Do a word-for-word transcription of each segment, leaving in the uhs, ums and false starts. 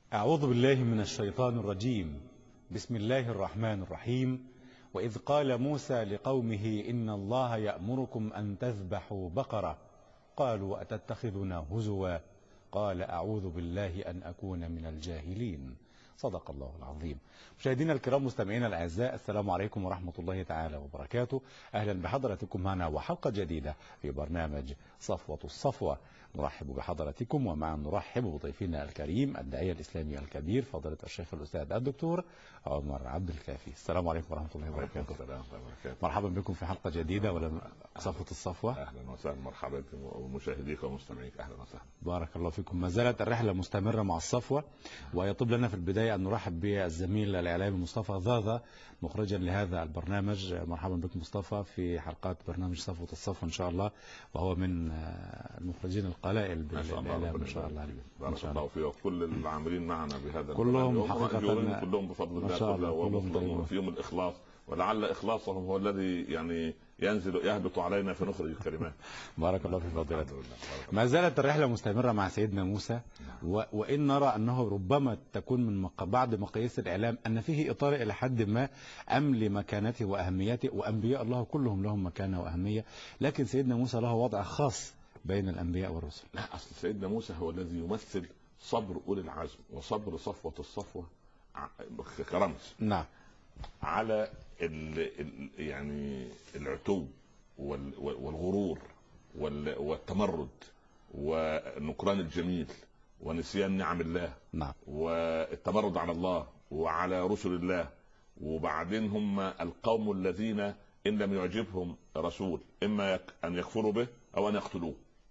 أعوذ بالله من الشيطان الرجيم. بسم الله الرحمن الرحيم. وإذ قال موسى لقومه إن الله يأمركم أن تذبحوا بقرة قالوا أتتخذنا هزوا قال أعوذ بالله أن أكون من الجاهلين. صدق الله العظيم. مشاهدينا الكرام مستمعينا الأعزاء، السلام عليكم ورحمة الله تعالى وبركاته. أهلا بحضراتكم معنا وحلقة جديدة في برنامج صفوة الصفوة. نرحب بحضراتكم ومعا نرحب بضيفنا الكريم الداعية الإسلامي الكبير فضيلة الشيخ الأستاذ الدكتور عمر عبد الكافي. السلام عليكم ورحمة الله وبركاته. مرحبا بكم في حلقة جديدة ولا صفوة الصفوة. أهلا وسهلا، مرحبا بمشاهديك ومستمعيك، أهلا وسهلا. بارك الله فيكم. ما زالت الرحلة مستمرة مع الصفوة، ويطلب لنا في البداية أن نرحب بالزميل الإعلامي مصطفى ضاضة مخرجا لهذا البرنامج. مرحبا بك مصطفى في حلقات برنامج صفوة الصفوة إن شاء الله، وهو من المخرجين القلائل بالإعلام إن شاء الله. بارك الله فيك وكل العاملين معنا بهذا كلهم حقيقة كلهم بفضل الله كلهم فيهم الإخلاص، ولعل إخلاصهم هو الذي يعني ينزل يهبط علينا فنخرج الكلمات. بارك الله في فضيلته. ما زالت الرحلة مستمرة مع سيدنا موسى، و... وإن نرى أنه ربما تكون من مق... بعض مقاييس الإعلام أن فيه إطار إلى حد ما أم لمكانته وأهميته، وأنبياء الله كلهم لهم مكانة وأهمية، لكن سيدنا موسى له وضع خاص بين الأنبياء والرسل. لا، أصل سيدنا موسى هو الذي يمثل صبر أولي العزم وصبر صفوة الصفوة كرمز. نعم. على ال ال يعني العتو والغرور والتمرد ونكران الجميل ونسيان نعم الله. نعم. والتمرد على الله وعلى رسل الله. وبعدين هم القوم الذين إن لم يعجبهم رسول إما أن يكفروا به أو أن يقتلوه.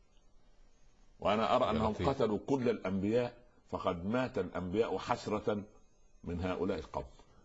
وأنا أرى أنهم قتلوا كل الأنبياء، فقد مات الأنبياء حسرة من هؤلاء القوم.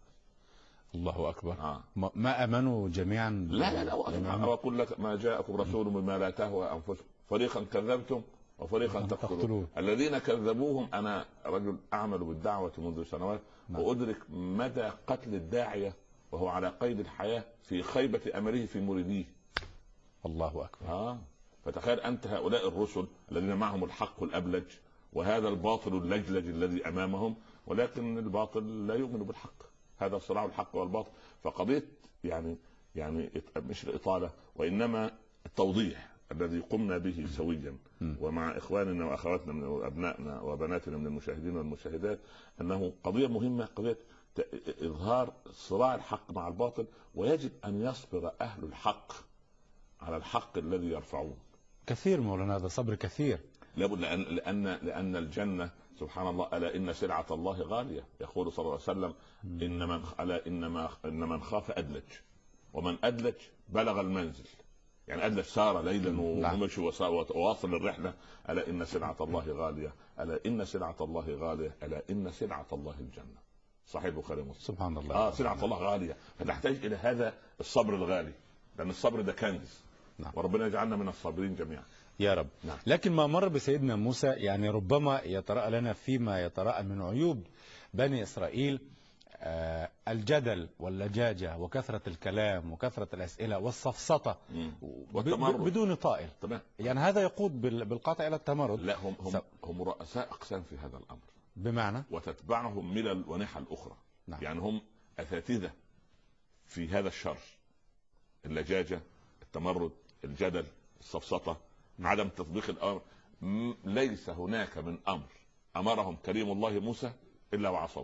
الله أكبر. آه. ما أمنوا جميعا. لا لا لا وأقول لك ما جاءكم رسول مما لا تهوى أنفسكم فريقا كذبتم وفريقا تقتلون. الذين كذبوهم، أنا رجل أعمل بالدعوة منذ سنوات. نعم. وأدرك مدى قتل الداعية وهو على قيد الحياة في خيبة أمله في مريديه. الله أكبر. آه. فتخيل أنت هؤلاء الرسل الذين معهم الحق الأبلج وهذا الباطل اللجلج الذي أمامهم، ولكن الباطل لا يؤمن بالحق. هذا صراع الحق والباطل. فقضية يعني يعني مش الإطالة وإنما التوضيح الذي قمنا به سويا ومع إخواننا وأخواتنا من أبنائنا وبناتنا من المشاهدين والمشاهدات، أنه قضية مهمة، قضية إظهار صراع الحق مع الباطل، ويجب أن يصبر أهل الحق على الحق الذي يرفعون. كثير مولانا، هذا صبر كثير. لابد، لأن لأن لأن الجنة سبحان الله ألا إن سلعة الله غالية. يقول صلى الله عليه وسلم إن من ألا إنما إن من خاف أدلج، ومن أدلج بلغ المنزل. يعني أدلج سار ليلا ومشي وواصل الرحلة. ألا إن سلعة الله غالية، ألا إن سلعة الله غالية، ألا إن سلعة الله الجنة. صحيح البخاري ومسلم. سبحان الله. آه سلعة الله غالية، فتحتاج إلى هذا الصبر الغالي، لأن الصبر ده كنز. نعم. وربنا يجعلنا من الصابرين جميعا يا رب. نعم. لكن ما مر بسيدنا موسى يعني ربما يتراءى لنا فيما يتراءى من عيوب بني إسرائيل آه الجدل واللجاجة وكثرة الكلام وكثرة الأسئلة والسفسطة بدون طائل. طبعا. يعني هذا يقود بالقطع إلى التمرد. لا، هم هم, هم رؤساء أقسام في هذا الأمر، بمعنى وتتبعهم ملل ونحى الأخرى. نعم. يعني هم أساتذة في هذا الشر، اللجاجة، التمرد، الجدل، السفسطة، عدم تطبيق الأمر. ليس هناك من أمر أمرهم كريم الله موسى إلا وعصوه.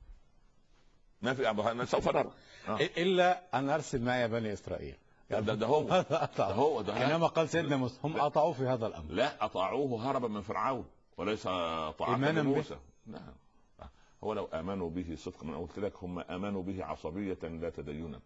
ما في أمر سوف نرى آه. إلا أن أرسل معي بني إسرائيل. ده, ده هو ده هو ده حينما قال سيدنا موسى هم أطاعوه في هذا الأمر. لا، أطاعوه هربا من فرعون وليس طاعة موسى. نعم. هو لو آمنوا به صدقا، من قلت لك هم آمنوا به عصبية لا تدينا.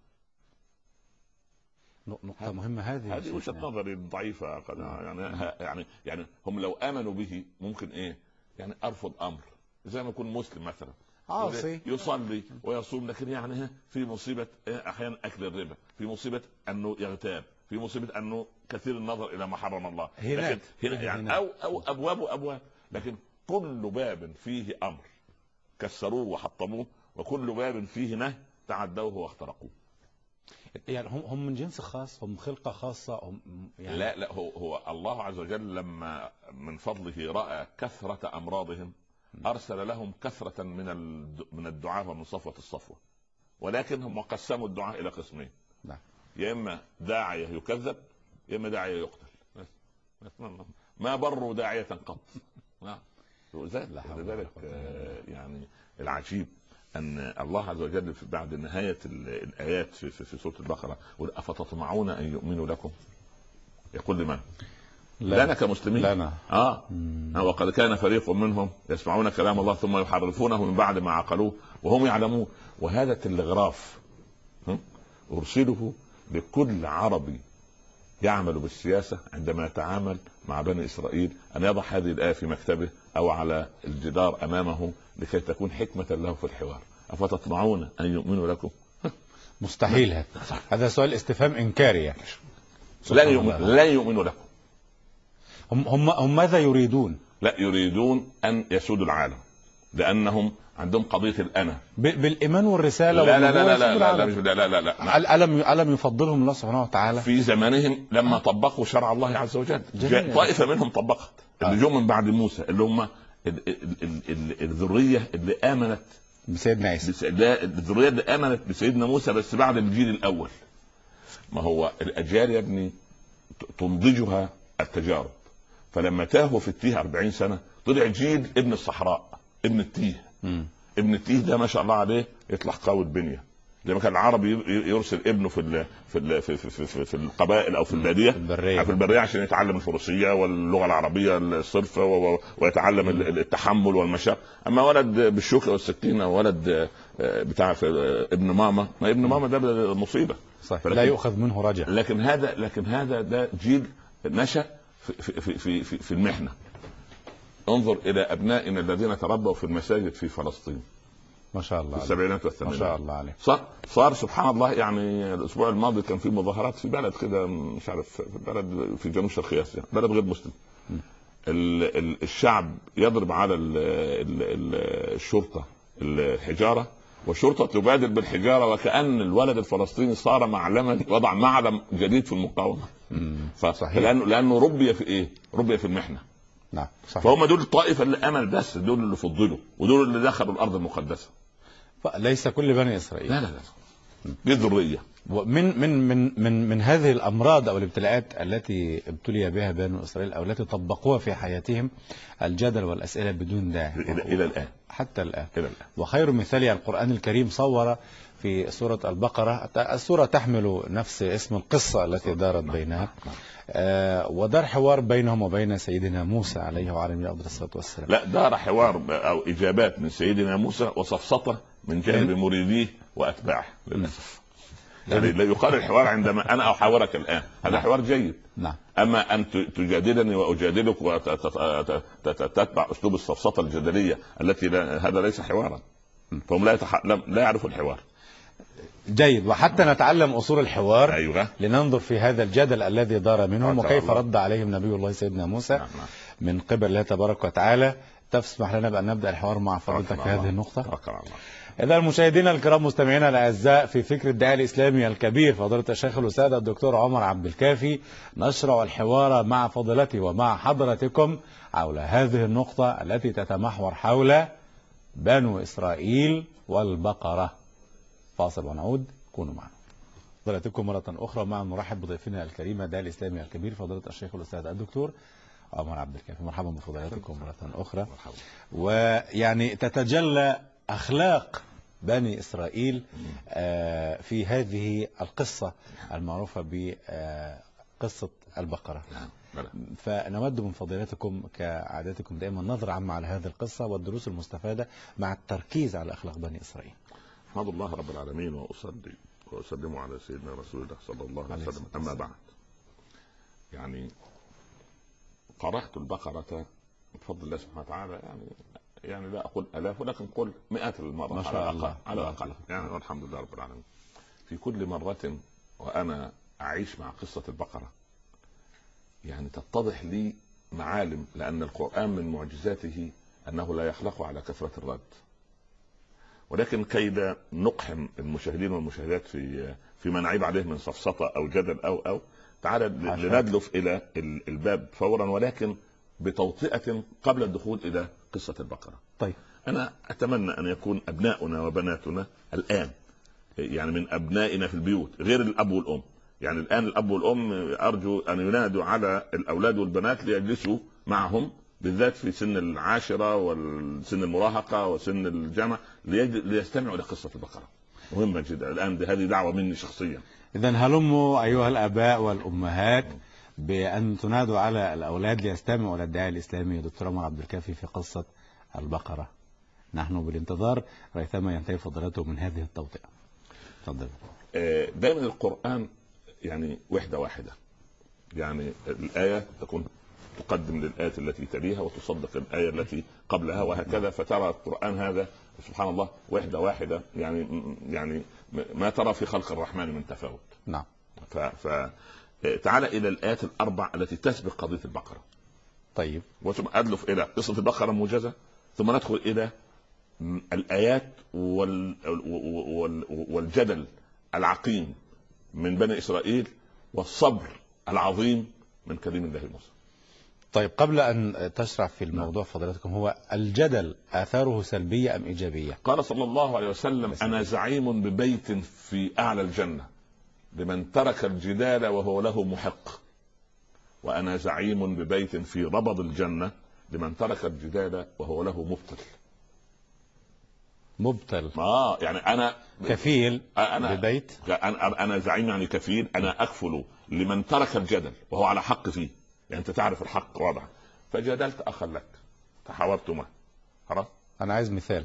نقطة مهمة هذه. هذه وجهة نظري ضعيفة يعني. يعني يعني هم لو آمنوا به ممكن إيه يعني أرفض أمر، زي ما يكون مسلم مثلا عاصي يصلي ويصوم، لكن يعني في مصيبة أحيانا أكل الربا، في مصيبة أنه يغتاب، في مصيبة أنه كثير النظر إلى ما حرم الله. هناك هنا يعني أو أو أبواب أبواب، لكن كل باب فيه أمر كسروه وحطموه، وكل باب فيه نهي تعدوه واخترقوه. يعني هم هم من جنس خاص، هم خلقة خاصة هم يعني. لا لا هو هو الله عز وجل لما من فضله رأى كثرة أمراضهم ارسل لهم كثره من من الدعاء ومن صفوه الصفوه، ولكن هم قسموا الدعاء الى قسمين. نعم. يا اما داعيه يكذب، يا اما داعيه يقتل. ما بروا داعيه قط. نعم. لذلك يعني العجيب ان الله عز وجل في بعد نهايه الايات في, في, في سوره البقره يقول افتطمعون ان يؤمنوا لكم، يقول لمن؟ لا لنا كمسلمين. لنا. اه وقد كان فريق منهم يسمعون كلام الله ثم يحرفونه من بعد ما عقلوه وهم يعلمون. وهذا التلغراف ارسله لكل عربي يعمل بالسياسه عندما يتعامل مع بني اسرائيل ان يضع هذه الايه في مكتبه او على الجدار امامه لكي تكون حكمه له في الحوار. افتطمعون ان يؤمنوا لكم؟ مستحيل. هذا هذا سؤال استفهام انكاري يعني. لن يؤمن لن يؤمنوا لكم. هم هم هم ماذا يريدون؟ لا يريدون ان يسودوا العالم لانهم عندهم قضيه الانا بالايمان والرساله. لا لا لا لا لا لا لا لا لا لا الم الم يفضلهم الله سبحانه وتعالى في زمانهم لما طبقوا شرع الله عز وجل. طائفه منهم طبقت اللي جو من بعد موسى اللي هم الذريه اللي امنت بسيدنا عيسى. الذريه اللي امنت بسيدنا موسى بس بعد الجيل الاول. ما هو الاجيال يا ابني تنضجها التجارب. فلما تاهوا في التيه أربعين سنه طلع جيل ابن الصحراء ابن التيه. م. ابن التيه ده ما شاء الله عليه يطلع قوي البنيه. لما كان العربي يرسل ابنه في ال في ال في, في, في, في القبائل او في الباديه، في البريه في البريه عشان يتعلم الفروسيه واللغه العربيه الصرفه ويتعلم التحمل والمشاق. اما ولد بالشوكه والسكينه ولد بتاع ابن ماما، ما ابن ماما ده مصيبه صحيح. لا يؤخذ منه رجع. لكن هذا لكن هذا ده جيل نشأ في في في في, في المحنه. انظر الى ابنائنا الذين تربوا في المساجد في فلسطين ما شاء الله في السبعينات والثمانينات. ما شاء الله عليه. صار صار سبحان الله. يعني الاسبوع الماضي كان في مظاهرات في بلد كده مش عارف في بلد في جنوب شرق اسيا، بلد غير مسلم. ال ال الشعب يضرب على ال ال ال الشرطه الحجاره والشرطه تبادل بالحجاره وكأن الولد الفلسطيني صار معلما وضع معلم جديد في المقاومه. صحيح. لانه لانه ربي في ايه؟ ربي في المحنه. نعم صحيح. فهم دول الطائفه اللي امل بس دول اللي فضلوا ودول اللي دخلوا الارض المقدسه. ليس كل بني اسرائيل. لا لا لا دي ذريه. ومن من من من من هذه الامراض او الابتلاءات التي ابتلي بها بنو اسرائيل او التي طبقوها في حياتهم الجدل والاسئله بدون داعي الى, إلى الان حتى الان. الى الان. وخير مثال القران الكريم صور في سوره البقره. السوره تحمل نفس اسم القصه التي دارت بينها. آه ودار حوار بينهم وبين سيدنا موسى عليه وعلى نبينا الصلاه والسلام. لا دار حوار او اجابات من سيدنا موسى وسفسطه من جانب مريديه واتباعه للاسف. يعني لا يقال الحوار عندما انا احاورك الان هذا نعم. حوار جيد. نعم. اما ان تجادلني واجادلك وتتبع اسلوب السفسطه الجدليه التي لا هذا ليس حوارا. فهم لا يتح... لا يعرفوا الحوار. جيد. وحتى نتعلم أصول الحوار. أيوة. لننظر في هذا الجدل الذي دار منهم وكيف رد عليهم نبي الله سيدنا موسى. نعم. من قبل الله تبارك وتعالى. تسمح لنا بأن نبدأ الحوار مع فضيلتك في هذه النقطة. إذا المشاهدين الكرام مستمعينا الأعزاء في فكر الداعي الإسلامي الكبير فضيلة الشيخ الأستاذ الدكتور عمر عبد الكافي نشرع الحوار مع فضيلته ومع حضرتكم حول هذه النقطة التي تتمحور حول بنو إسرائيل والبقرة. فاصل ونعود. كونوا معنا. فضيلتكم مرة أخرى مع نرحب بضيفنا الكريم الداعي الإسلامي الكبير فضيلة الشيخ الأستاذ الدكتور عمر عبد الكافي. مرحبا بفضيلتكم مرة أخرى. مرحبا. ويعني تتجلى أخلاق بني إسرائيل آه في هذه القصة المعروفة بقصة البقرة. فنود من فضيلتكم كعادتكم دائما نظرة عامة على هذه القصة والدروس المستفادة مع التركيز على أخلاق بني إسرائيل. أحمد الله رب العالمين وأصلي وأسلم على سيدنا رسول الله صلى الله عليه وسلم. أما بعد يعني قرأت البقرة بفضل الله سبحانه وتعالى يعني يعني لا أقول آلاف ولكن قل مئات المرات ما شاء على الله على الأقل يعني والحمد لله رب العالمين. في كل مرة وأنا أعيش مع قصة البقرة يعني تتضح لي معالم لأن القرآن من معجزاته أنه لا يخلق على كثرة الرد. ولكن كي لا نقحم المشاهدين والمشاهدات في فيما نعيب عليه من سفسطة أو جدل أو أو تعالى لندلف إلى الباب فورا. ولكن بتوطئة قبل الدخول إلى قصة البقرة. طيب أنا أتمنى أن يكون أبناؤنا وبناتنا الآن، يعني من أبنائنا في البيوت غير الأب والأم، يعني الآن الأب والأم أرجو أن ينادوا على الأولاد والبنات ليجلسوا معهم، بالذات في سن العاشرة والسن المراهقة وسن الجامعة، ليستمعوا إلى قصة البقرة. مهمة جدا الآن، هذه دعوة مني شخصيا. إذن هلموا أيها الآباء والأمهات بأن تنادوا على الأولاد ليستمعوا إلى الداعية الإسلامي دكتور عمر عبد الكافي في قصة البقرة. نحن بالانتظار ريثما ينتهي فضيلته من هذه التوطئة. تفضل. دائما القرآن يعني وحدة واحدة، يعني الآية تكون تقدم للآية التي تليها وتصدق الآية التي قبلها وهكذا، فترى القرآن هذا سبحان الله وحدة واحدة، يعني يعني ما ترى في خلق الرحمن من تفاوت. نعم. ف, ف... تعال إلى الآيات الأربع التي تسبق قضية البقرة. طيب. وثم أدلف إلى قصة البقرة موجزة، ثم ندخل إلى الآيات وال... وال... والجدل العقيم من بني إسرائيل والصبر العظيم من كريم الله موسى. طيب قبل أن تشرح في الموضوع فضيلتكم، هو الجدل آثاره سلبية أم إيجابية؟ قال صلى الله عليه وسلم: أنا زعيم ببيت في أعلى الجنة لمن ترك الجدال وهو له محق، وأنا زعيم ببيت في ربض الجنة لمن ترك الجدال وهو له مبطل. مبطل آه يعني أنا كفيل أنا ببيت، أنا أنا زعيم يعني كفيل، أنا أكفل لمن ترك الجدل وهو على حق فيه، يعني أنت تعرف الحق واضح، فجادلت أخا لك تحاورت معه خلاص. أنا عايز مثال.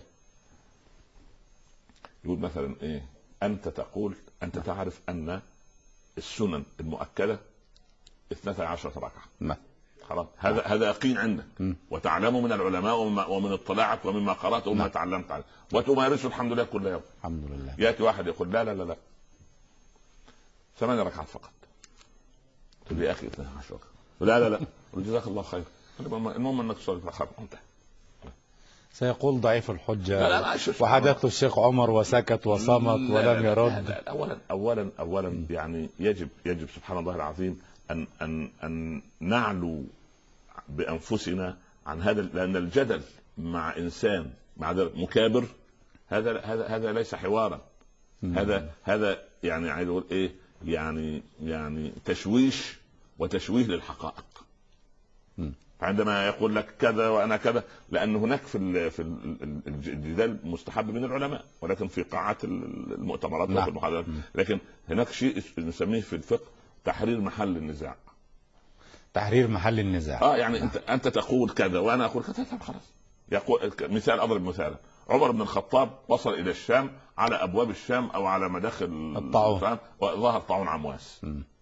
يقول مثلا إيه، أنت تقول أنت تعرف أن السنن المؤكدة اثنتا عشرة ركعة خلاص، هذا هذا يقين عندك م. وتعلم من العلماء ومن اطلاعك ومما قرأت وما تعلمت عليه وتمارسه الحمد لله كل يوم. الحمد لله. يأتي واحد يقول لا لا لا لا ثمان ركعات فقط، تقول لي يا أخي اثنتا عشرة ركعة، لا لا لا جزاك الله خير، المهم أنك تصلي ركعة انتهى. سيقول ضعيف الحجة. لا لا لا وحدث الشيخ عمر وسكت وصمت ولم لا لا يرد. لا لا لا أولا أولا أولا م. يعني يجب يجب سبحان الله العظيم أن أن أن نعلو بأنفسنا عن هذا، لأن الجدل مع إنسان مع مكابر هذا هذا هذا ليس حوارا، هذا هذا يعني عايز أقول إيه، يعني يعني تشويش وتشويه للحقائق. م. عندما يقول لك كذا وانا كذا، لان هناك في في الجدال مستحب من العلماء، ولكن في قاعات المؤتمرات وفي المحاضرات، لكن هناك شيء نسميه في الفقه تحرير محل النزاع. تحرير محل النزاع. اه يعني انت انت تقول كذا وانا اقول كذا، خلاص. يقول مثال، اضرب مثالا، عمر بن الخطاب وصل الى الشام على ابواب الشام او على مداخل الطاعون، وظهر طاعون عمواس،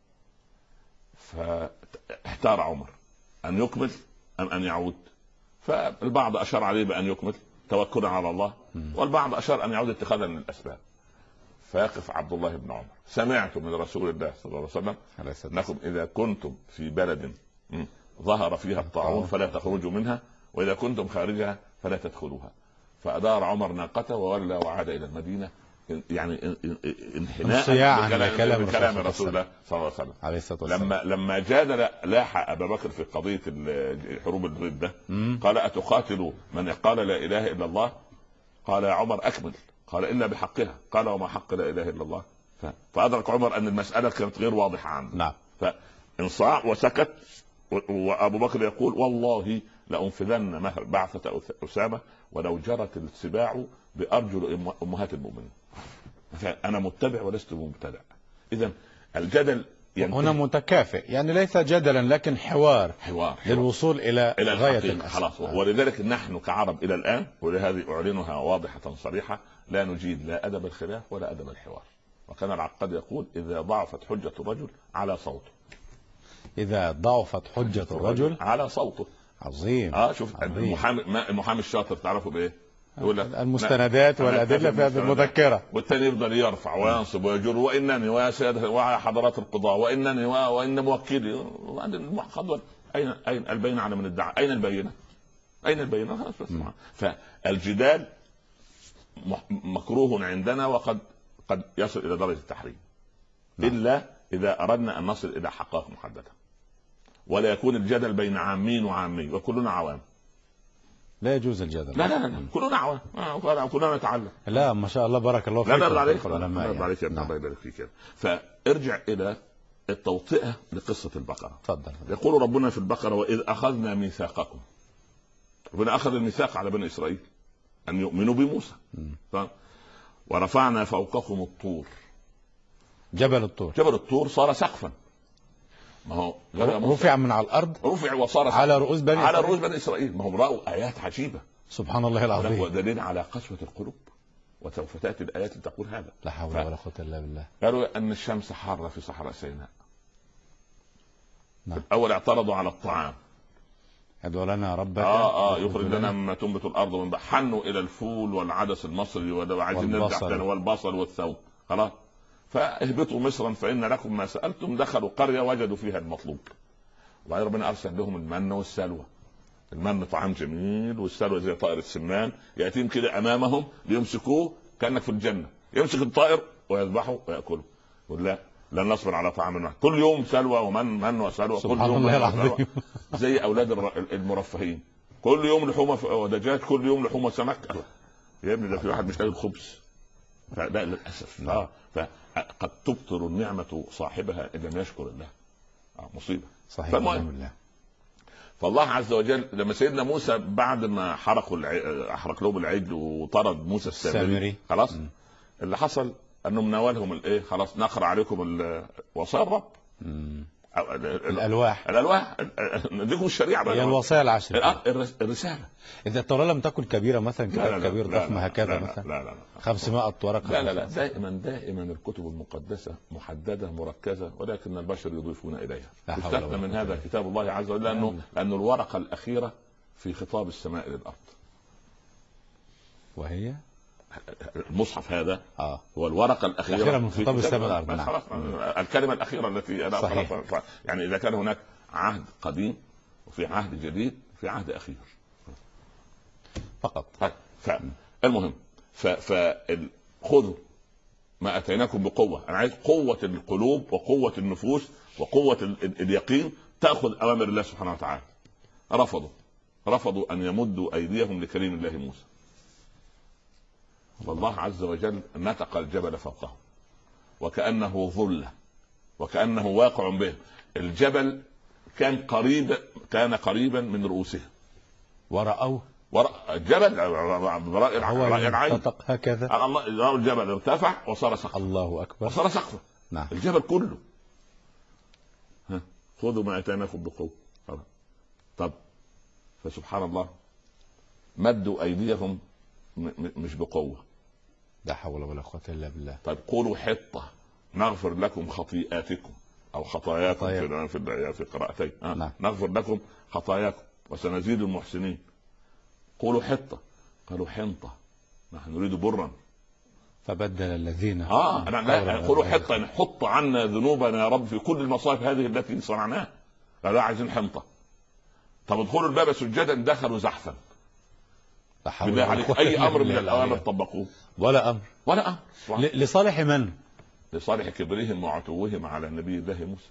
فاحتار عمر أن يكمل أم أن يعود، فالبعض أشار عليه بأن يكمل توكلا على الله، والبعض أشار أن يعود اتخاذا من الأسباب. فيقف عبد الله بن عمر: سمعت من رسول الله صلى الله عليه وسلم أنكم إذا كنتم في بلد ظهر فيها الطاعون فلا تخرجوا منها، وإذا كنتم خارجها فلا تدخلوها. فأدار عمر ناقته وولى وعاد إلى المدينة، يعني انحناء بكلام, بكلام رسول الله صلى الله عليه وسلم. لما لما جادل لاح ابا بكر في قضيه حروب الرده، قال: اتقاتل من قال لا اله الا الله؟ قال: يا عمر اكمل. قال: الا بحقها. قال: وما حق لا اله الا الله؟ فادرك عمر ان المساله كانت غير واضحه عنه. نعم. فانصاع وسكت، وابو بكر يقول: والله لانفذن مهر بعثه اسامه ولو جرت السباع بارجل امهات المؤمنين. أنا متبع ولست مبتدع. إذا الجدل هنا متكافئ، يعني ليس جدلا لكن حوار حوار, حوار. للوصول إلى, إلى غاية خلاص. ولذلك نحن كعرب إلى الآن، ولهذه أعلنها واضحة صريحة، لا نجيد لا أدب الخلاف ولا أدب الحوار. وكان العقاد يقول: إذا ضعفت حجة الرجل على صوته. إذا ضعفت حجة الرجل على صوته. عظيم. آه شوف المحامي المحامي الشاطر تعرفوا بإيه؟ يقول لك المستندات والأدلة في هذه المذكرة، والثاني يفضل يرفع وينصب ويجر: وإنني ويا سيادة ويا حضرات القضاء وإنني وإن موكلي. أين أين البينة على من ادعى؟ أين البينة؟ أين البينة؟ فالجدال مكروه عندنا، وقد قد يصل إلى درجة التحريم، إلا إذا أردنا أن نصل إلى حقائق محددة. ولا يكون الجدل بين عامين وعامي وكلنا عوام. لا يجوز الجدل. لا لا لا, لا. كلنا عوام، آه كلنا نتعلم. لا ما شاء الله بارك الله فيك. لا لا عليك العلماء الله عليك يعني. الله يبارك فيك. فارجع الى التوطئه لقصه البقره. تفضل. يقول ربنا في البقره: واذ اخذنا ميثاقكم. ربنا اخذ الميثاق على بني اسرائيل ان يؤمنوا بموسى. م. ورفعنا فوقكم الطور. جبل الطور. جبل الطور صار سقفا. ما هو رفع من على الارض، رفع وصار على رؤوس بني على رؤوس بني اسرائيل. ما هم راوا ايات عجيبه سبحان الله العظيم، ودليل على قسوه القلوب. وسوف تاتي الايات تقول هذا. لا حول ف... ولا قوه الا بالله. قالوا ان الشمس حاره في صحراء سيناء. نعم. الاول اعترضوا على الطعام. ادعو لنا ربك اه اه يخرج لنا مما تنبت الارض ومن حنوا الى الفول والعدس المصري وعايزين نرجع تاني والبصل والثوم. خلاص فاهبطوا مصرا فان لكم ما سالتم. دخلوا قريه وجدوا فيها المطلوب. وبعدين ربنا ارسل لهم المن والسلوى. المن طعام جميل والسلوى زي طائر السمان ياتيهم كده امامهم ليمسكوه كانك في الجنه. يمسك الطائر ويذبحه وياكله. يقول لا لن نصبر على طعام واحد. كل يوم سلوى ومن من وسلوى. كل يوم الله زي اولاد المرفهين. كل يوم لحومه ودجاج، كل يوم لحومه سمك. يا ابني ده في واحد مش لاقي الخبز. فده للاسف. اه فقد تبطل النعمه صاحبها ان لم يشكر الله. آه مصيبه. صحيح. فالله فالله عز وجل لما سيدنا موسى بعد ما حرقوا الع... احرق لهم العجل وطرد موسى السامري خلاص م. اللي حصل انهم ناولهم الايه خلاص نقر عليكم وصايا الرب الالواح الالواح نديكم الشريعه هي الوصايا العشر. الرساله. اذا التوراه لم تكن كبيره مثلا كتاب كبير ضخم هكذا مثلا لا لا لا خمسمائة ورقه. لا لا لا دائما دائما الكتب المقدسه محدده مركزه ولكن البشر يضيفون اليها. استثنى من هذا كتاب الله عز وجل لانه لانه الورقه الاخيره في خطاب السماء للارض. وهي المصحف هذا آه. هو الورقه الاخيره من خطاب السماء للارض. نعم. الكلمه الاخيره التي انا خلاص يعني اذا كان هناك عهد قديم وفي عهد جديد في عهد اخير فقط. فالمهم فخذوا ما اتيناكم بقوه. انا عايز قوه القلوب وقوه النفوس وقوه اليقين تاخذ اوامر الله سبحانه وتعالى. رفضوا رفضوا ان يمدوا ايديهم لكريم الله موسى. فالله عز وجل نتق الجبل فوقهم وكأنه ظلة وكأنه واقع به. الجبل كان قريب كان قريبا من رؤوسهم ورأوه ورأى الجبل رأي العين هكذا. الله الجبل ارتفع وصار سقفا. الله أكبر. وصار سقفا. نعم. الجبل كله. ها خذوا ما أتيناكم بقوة. طب فسبحان الله مدوا أيديهم مش بقوة. لا حول ولا قوة إلا بالله. طيب قولوا حطة نغفر لكم خطيئاتكم أو خطاياكم طيب. في في قراءتين آه. نعم. نغفر لكم خطاياكم وسنزيد المحسنين. قولوا حطة قالوا حنطة نحن نريد برا. فبدل الذين اه أنا لا قولوا حطة يعني حط عنا ذنوبنا يا رب في كل المصائب هذه التي صنعناها. لا عايزين حنطة. طب ادخلوا الباب سجدا دخلوا زحفا. بالله عليك اي امر من الاوامر طبقوه ولا امر ولا امر لصالح من؟ لصالح كبرهم وعتوهم على نبي الله موسى.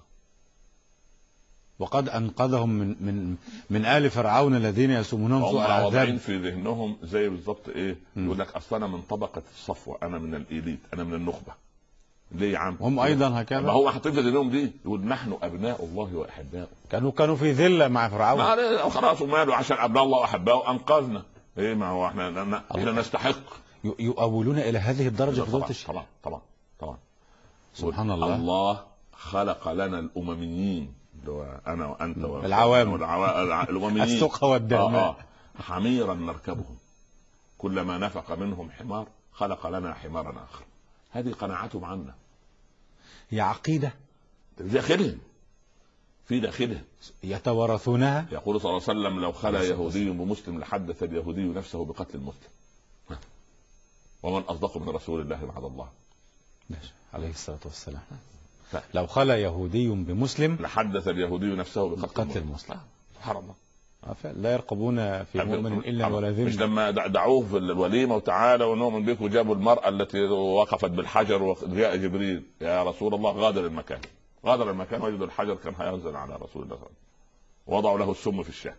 وقد انقذهم من من من آل فرعون الذين يسومونهم سوء العذاب. واضعين في ذهنهم زي بالضبط ايه م. يقول لك اصلا من طبقه الصفوه انا من الاليت انا من النخبه. ليه يا عم؟ هم ايضا هكذا. ما هو حاطين في ذهنهم دي يقول نحن ابناء الله واحباؤه. كانوا كانوا في ذله مع فرعون. ما خلاص وماله عشان ابناء الله واحباؤه انقذنا. ايه ما هو احنا احنا نستحق. يؤولون الى هذه الدرجه في طبعا طبعا طبعا طبعا سبحان الله. الله خلق لنا الامميين اللي هو انا وانت العوام الامميين السقى والدماء آه آه. حميرا نركبهم كلما نفق منهم حمار خلق لنا حمارا اخر. هذه قناعتهم عنا. هي عقيده في داخلهم في داخلهم يتوارثونها. يقول صلى الله عليه وسلم لو خلا يهودي بمسلم لحدث اليهودي نفسه بقتل المسلم. ومن أصدق من رسول الله بعد الله عليه الصلاة والسلام. ف... لو خلا يهودي بمسلم لحدث اليهودي نفسه بقتل المسلم. سبحان الله. لا يرقبون في مؤمن إلا ولا ذمة. مش لما دعوه في الوليمة وتعالى ونؤمن بك وجابوا المرأة التي وقفت بالحجر وجاء جبريل يا رسول الله غادر المكان. غادر المكان وجد الحجر كان هينزل على رسول الله. وضعوا له السم في الشاه.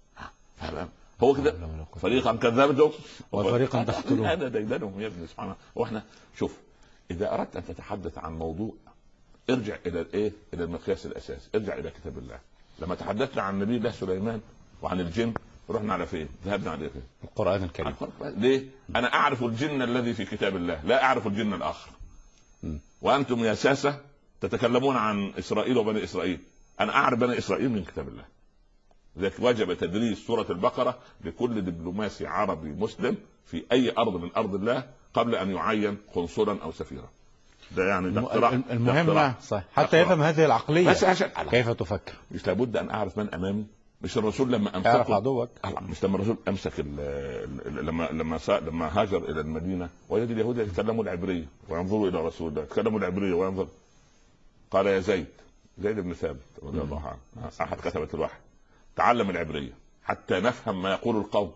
هو كده، فريقا كذبتم وفريقا تقتلون. هذا ديدنهم يا ابني سبحانه. واحنا شوف، اذا اردت ان تتحدث عن موضوع ارجع الى الايه، الى المقياس الاساسي، ارجع الى كتاب الله. لما تحدثنا عن نبي الله سليمان وعن الجن رحنا على فين؟ ذهبنا على فين؟ القرآن الكريم. ليه؟ انا اعرف الجن الذي في كتاب الله، لا اعرف الجن الاخر. م. وانتم يا ساسة تتكلمون عن اسرائيل وبني اسرائيل، انا اعرف بني اسرائيل من كتاب الله. لذلك وجب تدريس سورة البقرة لكل دبلوماسي عربي مسلم في اي ارض من ارض الله قبل ان يعين قنصلا او سفيرا. ده يعني ده اقتراح. المهم صح حتى يفهم هذه العقلية بس عشان كيف تفكر. مش لابد ان اعرف من امامي. مش الرسول لما امسك اعرف عدوك، مش لما الرسول امسك ال ال لما لما لما هاجر الى المدينه وجد اليهود يتكلموا العبريه وينظروا الى رسول الله يتكلموا العبريه وينظر، قال يا زيد، زيد بن ثابت رضي الله عنه احد كتبة الوحي، تعلم العبريه حتى نفهم ما يقول القوم.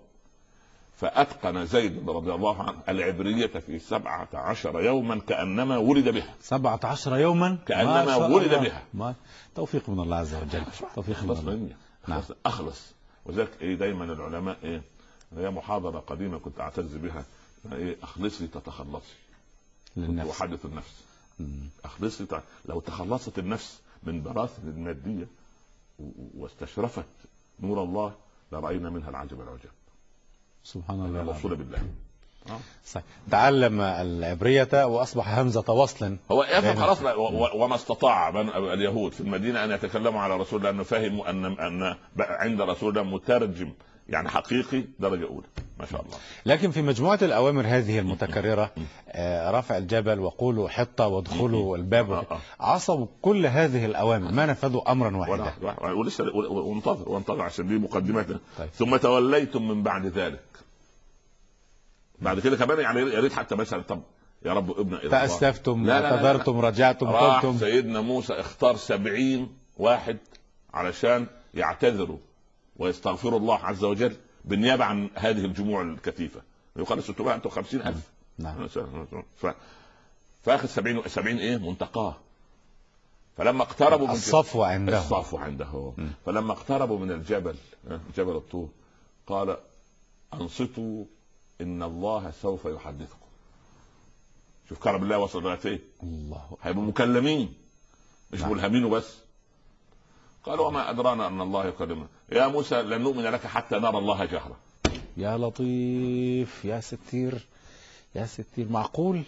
فاتقن زيد رضي الله عنه العبريه في سبعة عشر يوما كانما ولد بها. سبعة عشر يوما كانما ولد بها. ما توفيق من الله عز وجل. توفيق من الله. نعم. اخلص. وذلك ايه دايما العلماء ايه، هي محاضره قديمه كنت اعتز بها، ايه اخلصي تتخلصي للنفس وحدث النفس. مم. اخلصي تع... لو تخلصت النفس من براثن الماديه واستشرفت نور الله لراينا منها العجب العجب. سبحان الله الوصول بالله. آه. صحيح. تعلم العبرية واصبح همزة وصل. هو يفهم خلاص. وما استطاع اليهود في المدينة ان يتكلموا على رسول الله، لانه فهموا ان ان عند رسول الله مترجم يعني حقيقي درجة اولى ما شاء الله. لكن في مجموعة الاوامر هذه المتكررة، آه رفع الجبل وقولوا حطة وادخلوا الباب، عصوا كل هذه الاوامر ما نفذوا امرا واحدا. ولسه وانتظر وانتظر عشان دي مقدمتنا. طيب. ثم توليتم من بعد ذلك. بعد كده كمان يعني يا ريت حتى مثلا طب يا رب ابن الى فاستفتم اعتذرتم رجعتم قلتم. سيدنا موسى اختار سبعين واحد علشان يعتذروا ويستغفروا الله عز وجل بالنيابه عن هذه الجموع الكثيفه. يقال ستمائة وخمسين ألف. نعم. ف... فاخذ سبعين سبعين ايه منتقاه. فلما اقتربوا من الصفو عنده الصفو عنده م. فلما اقتربوا من الجبل جبل الطور قال انصتوا ان الله سوف يحدثكم. شوف كرم الله وصل لغايه ايه؟ الله هيبقوا مكلمين مش نعم. ملهمين وبس. قالوا وما ادرانا ان الله يكلمنا يا موسى لن نؤمن لك حتى نرى الله جهرا. يا لطيف يا ستير يا ستير معقول.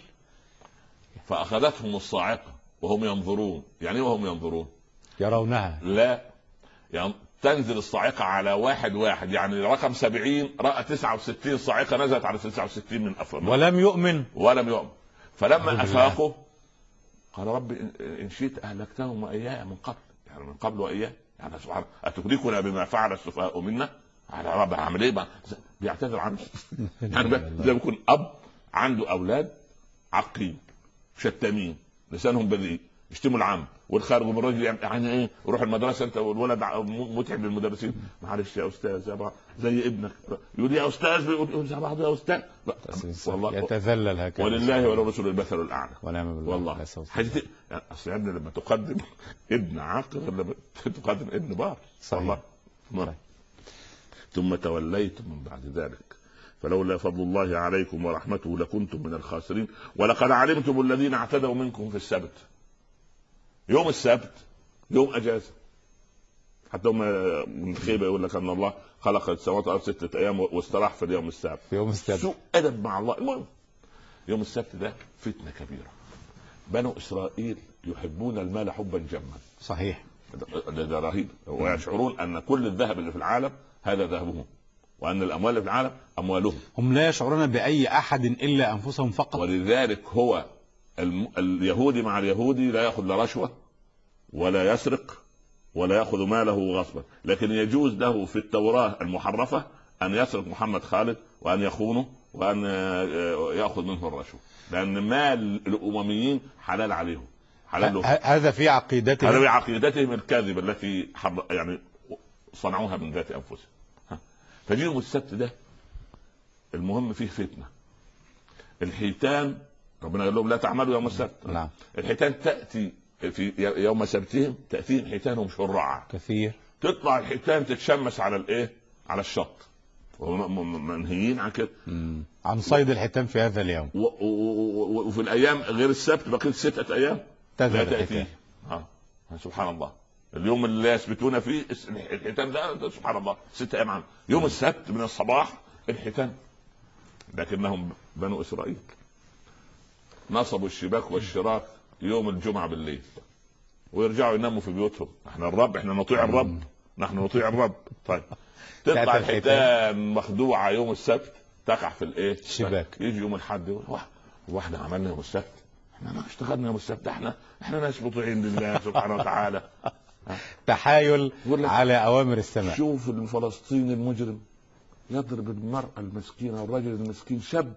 فاخذتهم الصاعقه وهم ينظرون. يعني ايه وهم ينظرون؟ يرونها. لا يعني تنزل الصاعقة على واحد واحد، يعني رقم سبعين رأى تسعة وستين صاعقة نزلت على تسعة وستين من أفراد ولم يؤمن ولم يؤمن. فلما أفاقوا قال رب إن شئت أهلكتهم وإياه من قبل، يعني من قبل وإياه، يعني سبحان أتدركنا بما فعل السفهاء منا. على رب عمل إيه بيعتذر عنه. يعني زي بيكون أب عنده أولاد عقيم شتامين لسانهم بذيء يشتموا العم والخارج من الرجل يعني ايه وروح المدرسه انت والولد متعب للمدرسين. معلش يا استاذ زي, زي ابنك يقول يا استاذ يقول زي بعض يا استاذ والله يتذلل هكذا. ولله ولرسول المثل الاعلى. ونعم بالله. والله حاجه يعني اصل يا ابني لما تقدم ابن عاقل ولا تقدم ابن بار. والله صحيح. ثم توليتم من بعد ذلك فلولا فضل الله عليكم ورحمته لكنتم من الخاسرين ولقد علمتم الذين اعتدوا منكم في السبت. يوم السبت يوم اجازه. حتى هم من خيبه يقول لك ان الله خلق السماوات والارض سته ايام واستراح في اليوم السابع. في يوم السبت سوء ادب مع الله. المهم يوم السبت ده فتنه كبيره. بنو اسرائيل يحبون المال حبا جما. صحيح. ده, ده رهيب. ويشعرون ان كل الذهب اللي في العالم هذا ذهبهم وان الاموال اللي في العالم اموالهم. هم لا يشعرون باي احد الا انفسهم فقط. ولذلك هو اليهودي مع اليهودي لا ياخذ لا رشوه ولا يسرق ولا ياخذ ماله غصبا، لكن يجوز له في التوراه المحرفه ان يسرق محمد خالد وان يخونه وان ياخذ منه الرشوه، لان مال الامميين حلال عليهم. حلال له. هذا في عقيدتهم. هذا في عقيدتهم الكاذبه التي يعني صنعوها من ذات انفسهم. فجي يوم السبت ده المهم فيه فتنه. الحيتان ربنا قال لهم لا تعملوا يوم السبت. نعم. الحيتان تأتي في يوم سبتهم تأتيهم حيتانهم شرعا كثير تطلع الحيتان تتشمس على الايه على الشط، وهم منهيين عن كده عن صيد الحيتان في هذا اليوم. وفي الايام غير السبت بقيت ستة ايام تذهب لا الحيتان. اه سبحان الله. اليوم اللي يثبتون فيه الحيتان ده سبحان الله ستة ايام عنه. يوم السبت من الصباح الحيتان، لكنهم بنو اسرائيل نصبوا الشباك والشراك يوم الجمعة بالليل ويرجعوا يناموا في بيوتهم. احنا الرب، احنا نطيع الرب، نحن نطيع الرب. طيب تطلع الحيتان مخدوعة يوم السبت تقع في الايه الشباك. يجي يوم الاحد يقول واحنا عملنا يوم السبت؟ احنا ما اشتغلنا يوم السبت، احنا احنا ناس مطيعين لله سبحانه وتعالى. تحايل على اوامر السماء. شوف الفلسطيني المجرم يضرب المرأة المسكينة والرجل المسكين، شاب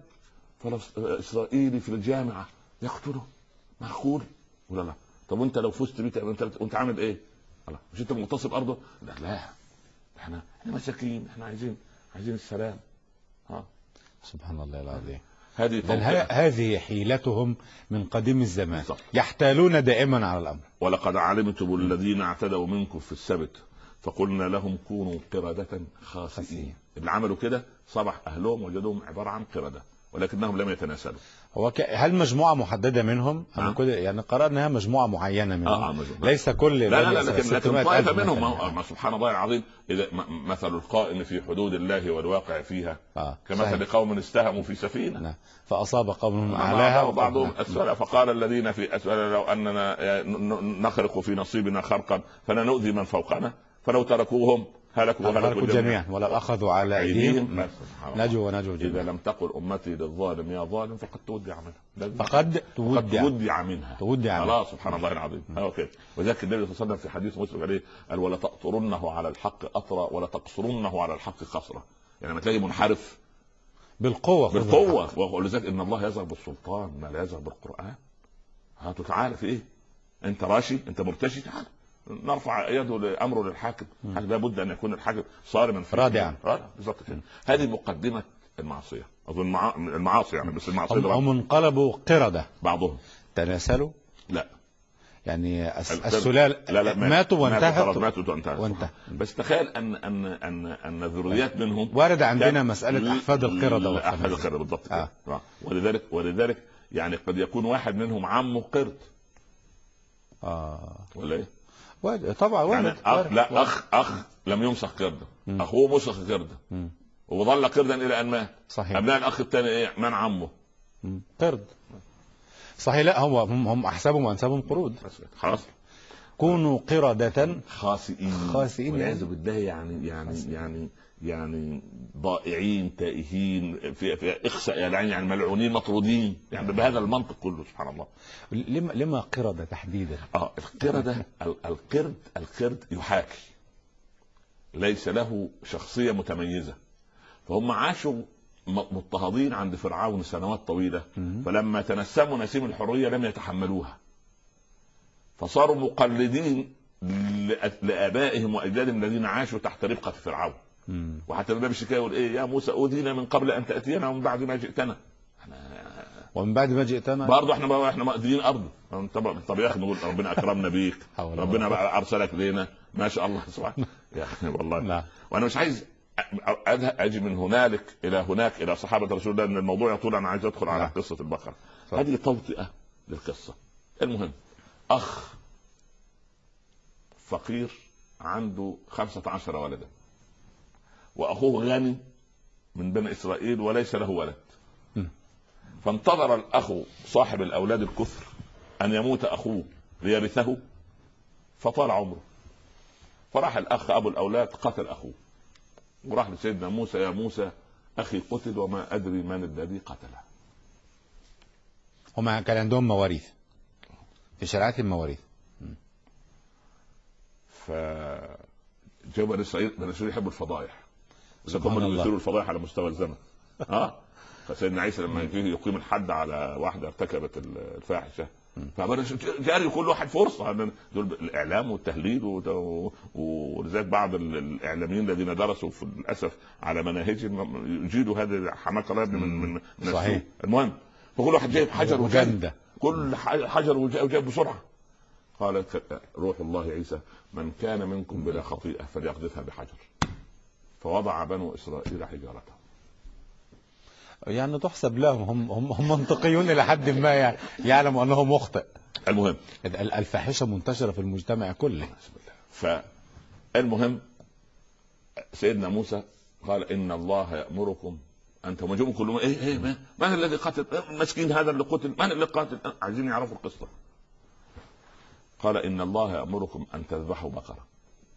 اسرائيلي في الجامعة يقتله، معقول ولا لا؟ طب وانت لو فزت بيه انت انت عامل ايه؟ الله، مش انت مغتصب ارضه؟ لا لا، احنا احنا مساكين، احنا عايزين عايزين السلام. ها سبحان الله العظيم. هذه هذه حيلتهم من قديم الزمان. صح. يحتالون دائما على الامر. ولقد علمتم الذين اعتدوا منكم في السبت فقلنا لهم كونوا قردة خاسئين. اللي عملوا كده صبح اهلهم وجدوهم عبارة عن قردة ولكنهم لم يتناسلوا. هو ك... هل مجموعة محددة منهم؟ أم كل... يعني قرأناها مجموعة معينة منهم. آه آه ليس كل لا لا, لا لكن, لكن طائفة منهم. ما سبحان الله العظيم. إذا مثل القائم في حدود الله والواقع فيها آه. كمثل قوم استهموا في سفينة لا. فأصاب قوم أعلاها وبعضهم أسفلها فقال الذين في أسفلها لو أننا نخرق في نصيبنا خرقا فلا نؤذي من فوقنا فلو تركوهم هلكوا وهلكوا جميعا ولو أخذوا على أيديهم نجوا ونجوا جميعا. إذا لم تقل أمتي للظالم يا ظالم فقد تودع منها. فقد تودع منها. تودع منها. الله سبحان الله العظيم. هو كده. وذلك النبي صلى الله عليه وسلم في حديث مسلم عليه قال ولا تقطرنه على الحق أطرا ولا تقصرنه على الحق قصرا. يعني ما تلاقي منحرف بالقوة بالقوة. ولذلك إن الله يزغ بالسلطان ما لا يزغ بالقرآن. هاتوا تعالى في إيه؟ أنت راشي أنت مرتشي تعال نرفع يده لامره للحاكم. هل لابد ان يكون الحاكم صارما رادعا؟ بالضبط كده. هذه مقدمه المعصيه اظن مع... المعاصي يعني بس المعصيه هم انقلبوا قرده بعضهم تناسلوا لا يعني السلال لا لا ماتوا وانتهت ماتوا وانتهت وانتهى. بس تخيل ان ان ان ان ذريات منهم وارد عندنا مساله احفاد القرده احفاد القرده بالضبط آه. آه. ولذلك ولذلك يعني قد يكون واحد منهم عمه قرد اه ولا ايه طبعا يعني وارد. أخ وارد. لا وارد. اخ اخ لم يمسخ قرده اخوه مسخ قرده وظل قردا الى ان مات. صحيح. ابناء الاخ الثاني ايه من عمه قرد. صحيح. لا هو هم هم احسابهم وانسابهم قرود. خلاص كونوا قردة خاسئين خاسئين والعياذ بالله. يعني يعني خاسئين. يعني يعني ضائعين تائهين في في اخساء يعني يعني ملعونين مطرودين يعني بهذا المنطق كله سبحان الله. لما لما قردة تحديدا؟ اه القردة القرد القرد يحاكي ليس له شخصية متميزة. فهم عاشوا مضطهدين عند فرعون سنوات طويلة فلما تنسموا نسيم الحرية لم يتحملوها فصاروا مقلدين لآبائهم وأجدادهم الذين عاشوا تحت ربقة فرعون. وحتى النبي الشكاية يقول ايه يا موسى أوذينا من قبل أن تأتينا ومن بعد ما جئتنا. ومن بعد ما جئتنا برضه احنا بقى احنا مأذيين أرض. طب يا أخي نقول ربنا أكرمنا بيك ربنا بقى أرسلك لينا ما شاء الله سبحانه يا أخي والله لا. وأنا مش عايز أجي من هنالك إلى هناك إلى صحابة رسول الله أن الموضوع يطول. أنا عايز أدخل على قصة البقرة. هذه توطئة للقصة. المهم أخ فقير عنده خمسة عشر ولدا وأخوه غني من بني إسرائيل وليس له ولد. فانتظر الأخ صاحب الأولاد الكثر أن يموت أخوه ليرثه فطال عمره. فراح الأخ أبو الأولاد قتل أخوه وراح لسيدنا موسى يا موسى أخي قتل وما أدري من الذي قتله. هما كان عندهم مواريث في شريعة المواريث. فجاء بني إسرائيل بني إسرائيل يحبوا الفضائح. هم اللي يثيروا الفضائح على مستوى الزمن. ها فسيدنا عيسى لما يجي يقيم الحد على واحدة ارتكبت الفاحشة جاري كل واحد فرصة دول الإعلام والتهليل. ولذلك بعض الإعلاميين الذين درسوا في للأسف على مناهجهم يجيدوا هذا حماقة الله من من من السوء. المهم فكل واحد جايب حجر وجايب كل حجر وجايب بسرعة. قال روح الله عيسى من كان منكم بلا خطيئة فليقذفها بحجر، فوضع بنو إسرائيل حجارته. يعني تحسب لهم، هم هم, هم منطقيون إلى حد ما، يعني يعلموا أنه مخطئ. المهم الفاحشة منتشرة في المجتمع كله. فالمهم سيدنا موسى قال إن الله يأمركم أنتم وجوم كلهم إيه إيه من, من الذي قتل المسكين هذا اللي قتل، من اللي قاتل، عايزين يعرفوا القصة. قال إن الله يأمركم أن تذبحوا بقرة.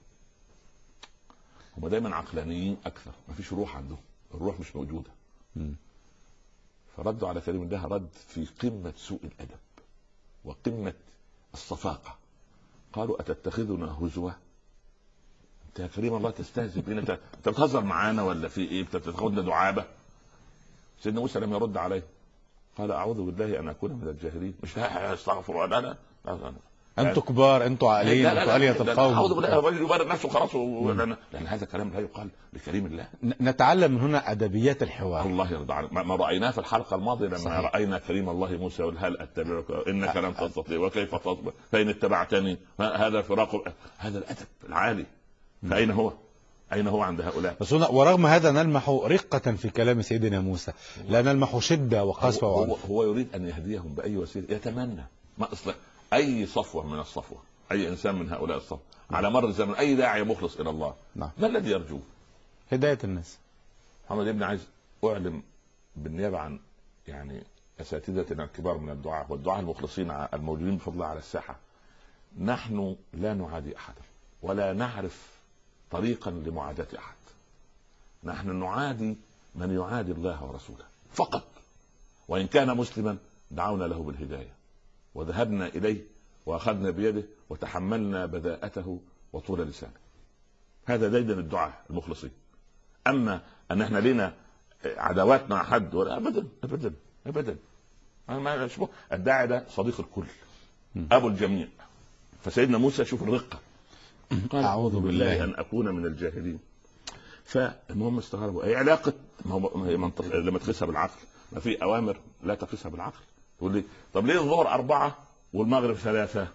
هم دايما عقلانيين أكثر، ما فيش روح عندهم، الروح مش موجودة. م. فردوا على كريم الله رد في قمة سوء الأدب وقمة الصفاقة. قالوا أتتخذنا هزوة؟ أنت يا كريم الله تستهزئ بنا؟ أنت بتهزر معانا ولا في إيه؟ بتاخدنا دعابة؟ سيدنا موسى لم يرد عليه، قال أعوذ بالله أن أكون من الجاهلين. مش استغفر الله، لا لا لا انتوا كبار، انتوا عاقلين، انتوا آلية القوم. اعوذ بالله، الرجل يبرر نفسه خلاص، لان هذا كلام لا يقال لكريم الله. نتعلم من هنا ادبيات الحوار. الله يرضى عليك، ما رايناه في الحلقه الماضيه لما صحيح. راينا كريم الله موسى يقول هل اتبعك انك لن تستطيع وكيف تصبر فان اتبعتني هذا فراق، هذا الادب العالي. فاين هو؟ اين هو عند هؤلاء؟ بس ورغم هذا نلمح رقة في كلام سيدنا موسى، لا نلمح شدة وقسوة. هو, هو, هو يريد ان يهديهم باي وسيله، يتمنى ما اصلا اي صفوه من الصفوه، اي انسان من هؤلاء الصفوه نعم. على مر الزمن اي داعي مخلص الى الله نعم. ما الذي يرجوه؟ هدايه الناس. محمد ابن عايز اعلم بالنيابه عن يعني اساتذتنا الكبار من الدعاء والدعاء المخلصين الموجودين بفضل الله على الساحه، نحن لا نعادي احدا ولا نعرف طريقا لمعاداه احد. نحن نعادي من يعادي الله ورسوله فقط، وان كان مسلما دعونا له بالهدايه وذهبنا إليه وأخذنا بيده وتحملنا بداءته وطول لسانه. هذا ديدن الدعاء المخلصين. أما أن احنا لنا عداوات مع حد ولا أبدا أبدا أبدا. ما الداعي ده صديق الكل، أبو الجميع. فسيدنا موسى شوف الرقة، قال أعوذ بالله أن أكون من الجاهلين. فالمهم استغربوا أي علاقة لما تقيسها بالعقل، ما في أوامر لا تقيسها بالعقل. تقول لي طب ليه الظهر أربعة والمغرب ثلاثة؟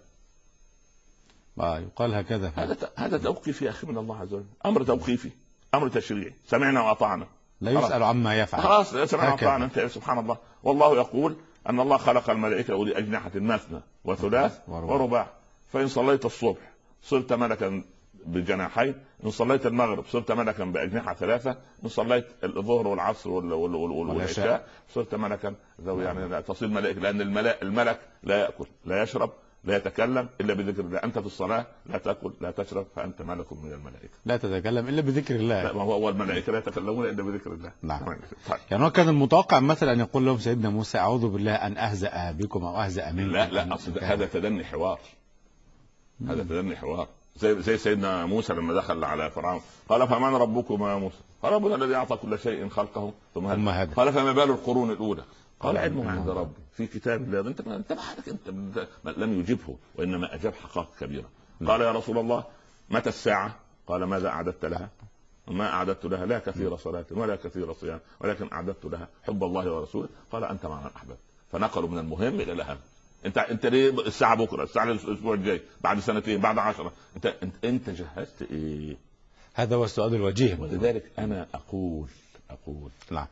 آه يقال هكذا. هذا هذا توقيفي يا أخي من الله عز وجل، أمر توقيفي، أمر تشريعي، سمعنا وأطعنا، لا يسأل عما يفعل. خلاص سمعنا وأطعنا. أنت سبحان الله، والله يقول أن الله خلق الملائكة أولي أجنحة مثنى وثلاث ورباع، فإن صليت الصبح صرت ملكا بجناحين، إن صليت المغرب صرت ملكا بأجنحة ثلاثة، إن صليت الظهر والعصر والعشاء صرت ملكا ذو يعني لا تصير ملائكة، لأن الملك, الملك لا يأكل لا يشرب لا يتكلم إلا بذكر الله. أنت في الصلاة لا تأكل لا تشرب فأنت ملك من الملائكة، لا تتكلم إلا بذكر الله. لا، ما هو الملائكة لا يتكلمون إلا بذكر الله. نعم. طيب. يعني كان المتوقع مثلا أن يقول لهم سيدنا موسى أعوذ بالله أن أهزأ بكم أو أهزأ منكم. لا لا أصل هذا تدني حوار، هذا تدني حوار. زي زي سيدنا موسى لما دخل على فرعون قال فمن ربكما يا موسى؟ قال ربنا الذي اعطى كل شيء خلقه ثم هدى. قال فما بال القرون الاولى؟ قال علمها عند ربي في كتاب الله. انت انت انت لم يجبه وانما اجاب حقائق كبيره. قال يا رسول الله متى الساعه؟ قال ماذا اعددت لها؟ ما اعددت لها لا كثير صلاه ولا كثير صيام ولكن اعددت لها حب الله ورسوله. قال انت مع من احببت. فنقلوا من المهم الى الاهم. انت انت ليه الساعه بكره؟ الساعه الاسبوع الجاي، بعد سنتين، بعد عشرة، انت انت, انت جهزت ايه؟ هذا هو السؤال الوجيه. ولذلك انا اقول اقول نعم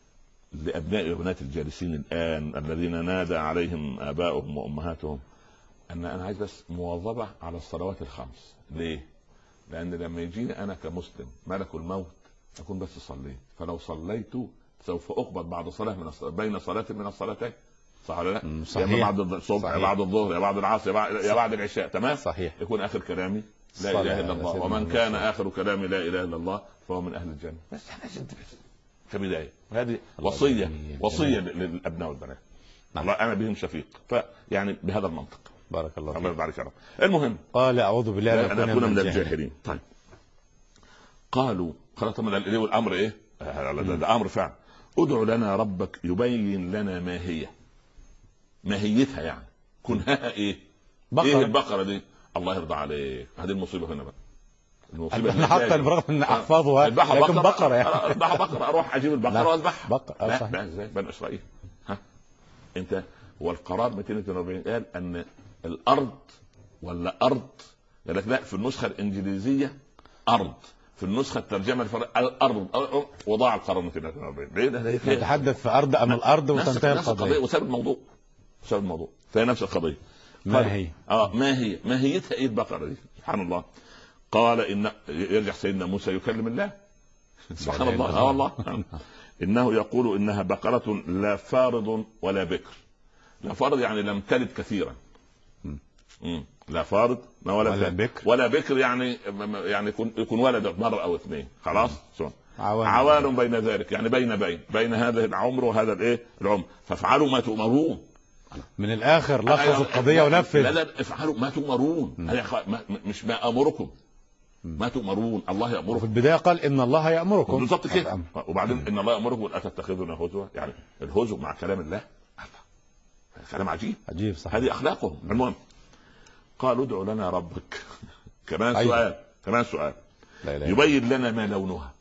لابناء وبنات الجالسين الان الذين نادى عليهم ابائهم وامهاتهم ان انا عايز بس مواظبه على الصلوات الخمس. ليه؟ لان لما يجيني انا كمسلم ملك الموت اكون بس صليت، فلو صليت سوف اقبض بعد صلاه من الصلاة بين صلاه من الصلاتين، صح ولا لا؟ صحيح. يا بعد الصبح يا بعد الظهر يا بعد العصر يا بعد, يا بعد العشاء. تمام. صحيح. يكون اخر كلامي لا اله الا الله، ومن كان اخر كلامي لا اله الا الله فهو من اهل الجنه. بس احنا بس كبدايه، وهذه وصيه وصيه للابناء والبنات. نعم. الله انا بهم شفيق. فيعني بهذا المنطق. بارك الله فيك. الله يبارك فيك. المهم قال اعوذ بالله ان اكون من الجاهلين. طيب قالوا خلاص من الامر ايه؟ هذا امر فعلا. ادع لنا ربك يبين لنا ما هي، ماهيتها يعني كنها ايه؟ بقرة. ايه البقره دي؟ الله يرضى عليك، هذه المصيبه هنا بقى. انا حتى برغم ان احفظها لكن بقره, بقرة يعني اذبح بقره، اروح اجيب البقره واذبحها. بقره لا لا ازاي؟ بني اسرائيل ها انت والقرار مئتين واثنين وأربعين قال ان الارض ولا ارض؟ قال لك لا، في النسخه الانجليزيه ارض، في النسخه الترجمه الارض، وضاع القرن كده. ليه ده؟ يتحدث في ارض ام الارض وتنتهي القضيه وساب الموضوع، ساب الموضوع، فهي نفس القضيه. ما هي اه ما هي ماهيتها ايه البقره دي؟ سبحان الله. قال ان يرجع سيدنا موسى يكلم الله سبحان الله. اه والله انه يقول انها بقره لا فارض ولا بكر. لا فارض يعني لم تلد كثيرا، مم. لا فارض ولا, ولا بكر، ولا بكر يعني يعني يكون يكون ولد مره او اثنين خلاص. عوان, عوان بين ذلك، يعني بين بين بين هذا العمر وهذا الايه العمر. فافعلوا ما تؤمرون. من الاخر لخص القضيه ونفذ. لا لا افعلوا ما تؤمرون، مش ما امركم، ما تؤمرون، الله يأمركم. في البداية قال إن الله يأمركم بالضبط كده، وبعدين إن الله يأمركم أن تتخذون هزوا، يعني الهزو مع كلام الله كلام عجيب عجيب صحيح. هذه أخلاقهم. المهم قالوا ادع لنا ربك كمان أيوة. سؤال كمان سؤال لا لا يبين لنا ما لونها.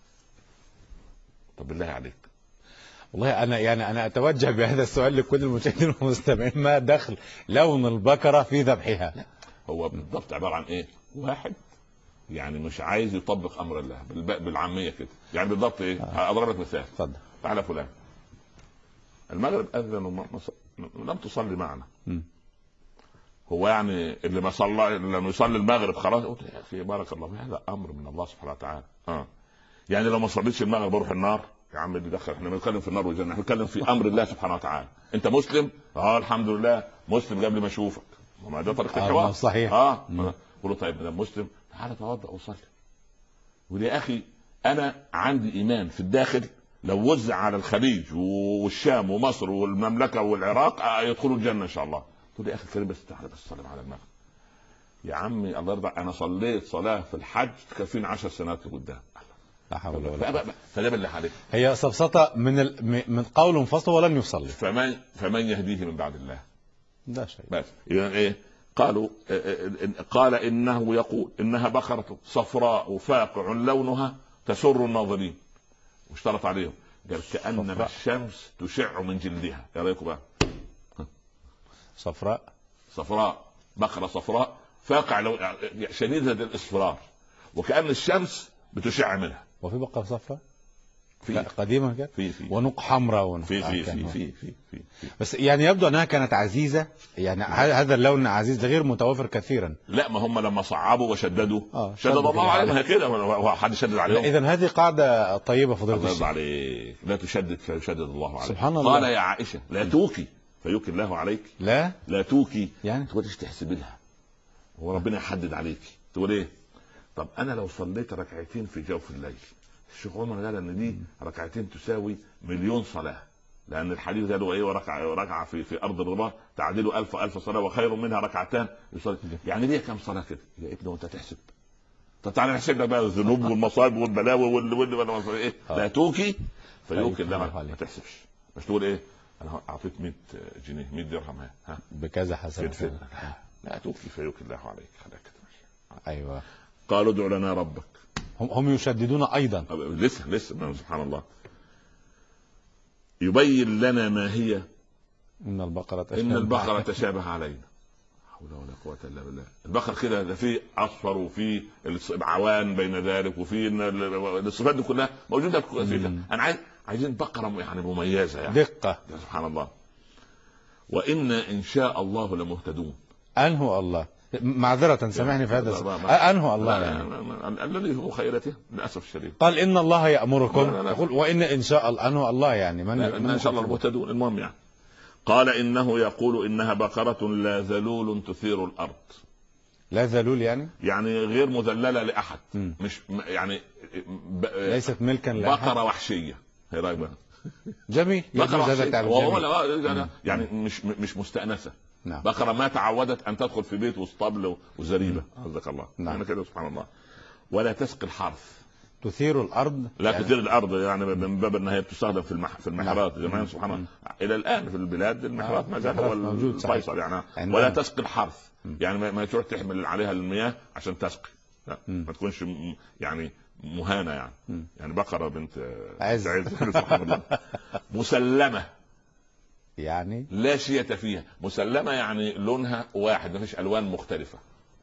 طب بالله عليك، والله أنا يعني أنا أتوجه بهذا السؤال لكل المشاهدين والمستمعين، ما دخل لون البقرة في ذبحها؟ لا. هو بالضبط عبارة عن إيه؟ واحد يعني مش عايز يطبق امر الله بالعاميه كده، يعني بالضبط ايه؟ آه. اضرب لك مثال. اتفضل. تعالى فلان المغرب اذن وما لم تصلي معنا. م. هو يعني اللي ما صلى لما يصلي المغرب خلاص قلت يا اخي بارك الله، هذا امر من الله سبحانه وتعالى. اه يعني لو ما صليتش المغرب بروح النار يا عم، اللي دخل احنا بنتكلم في النار والجنه، احنا بنتكلم في امر الله سبحانه وتعالى. انت مسلم؟ اه الحمد لله مسلم قبل ما اشوفك، ما ده طريقه الحوار. آه صحيح. اه قول له طيب انا مسلم، تعالى توضأ وصلي. ودي اخي انا عندي ايمان في الداخل لو وزع على الخليج والشام ومصر والمملكه والعراق يدخلوا الجنه ان شاء الله. تقول لي يا اخي الكريم بس تعالى بس سلم على المغرب يا عمي الله يرضى، انا صليت صلاه في الحج تكفيني عشر سنوات لقدام. لا حول ولا قوه. فده بالله عليك هي سفسطه من ال... من قول فصل ولن يصلي. فمن فمن يهديه من بعد الله؟ لا شيء. بس يعني ايه؟ قالوا قال انه يقول انها بقره صفراء فاقع لونها تسر الناظرين، واشترط عليهم قال كانما الشمس تشع من جلدها. يا رايكم بقى؟ صفراء صفراء بقره صفراء فاقع لو شديده الاصفرار، وكأن الشمس بتشع منها. وفي بقره صفراء في قديما كده في في ونق حمراء ونق في في في في في في بس يعني يبدو انها كانت عزيزه، يعني هذا اللون عزيز غير متوفر كثيرا. لا ما هم لما صعبوا وشددوا آه شدد الله عليهم. هي كده هو حد شدد عليهم؟ اذا هذه قاعده طيبه فضيله الشيخ. عليك لا تشدد فيشدد الله عليك. سبحان الله. قال يا عائشه لا توكي فيوكي الله عليك. لا لا توكي يعني تقولش تحسب لها وربنا يحدد عليك. تقول ايه؟ طب انا لو صليت ركعتين في جوف الليل، الشيخ عمر قال ان دي ركعتين تساوي مليون صلاه، لان الحديث قالوا ايه؟ وركعه ركعه في في ارض الرباط تعدل الف الف صلاه وخير منها ركعتان يصلي. يعني دي كم صلاه كده يا ابني وانت تحسب؟ طب تعالى نحسب لك بقى الذنوب والمصائب والبلاوي وال وال وال ايه؟ لا توكي فيوكي الله ما تحسبش، مش تقول ايه انا اعطيت مية جنيه مية درهم ها بكذا حسنه. لا توكي فيوكي الله عليك. خلاك ايوه. قالوا ادع لنا ربك. هم هم يشددون ايضا لسه لسه سبحان الله. يبين لنا ما هي. ان البقره تشابه ان البقره تشابه علينا. حول ولا قوه الا بالله. البقر كده ده فيه اصفر وفيه عوان بين ذلك وفيه الصفات دي كلها موجوده فيه. انا عايز عايزين بقره يعني مميزه يعني دقه. سبحان الله. وان ان شاء الله لمهتدون. انه الله معذرة سامحني في هذا السؤال. أنه الله يعني الذي هو خيرته للأسف الشديد. قال إن الله يأمركم، يقول وإن إن شاء الله. أنه الله يعني من, من إن شاء الله المهتدون. المهم يعني قال إنه يقول إنها بقرة لا ذلول تثير الأرض. لا ذلول يعني يعني غير مذللة لأحد. م. مش يعني ب... ليست ملكا لأحد. بقرة وحشية. هي رأيك بقى؟ جميل. بقرة وحشية يعني مش مش مستأنسة. نعم. بقرة ما تعودت أن تدخل في بيت واسطبل وزريبة. عزك الله. نعم. يعني كده سبحان الله. ولا تسقي الحرث. تثير الأرض. لا يعني تثير الأرض يعني من باب أنها بتستخدم في المح... في المحرات. نعم. زمان سبحان الله. إلى الآن في البلاد المحرات ما زال هو الفيصل يعني. عندما. ولا تسقي الحرث يعني ما تروح تحمل عليها المياه عشان تسقي. لا. ما تكونش يعني مهانة يعني. م. يعني بقرة بنت عز. سبحان الله. مسلمة يعني لا شيء فيها. مسلمة يعني لونها واحد ما فيش ألوان مختلفة.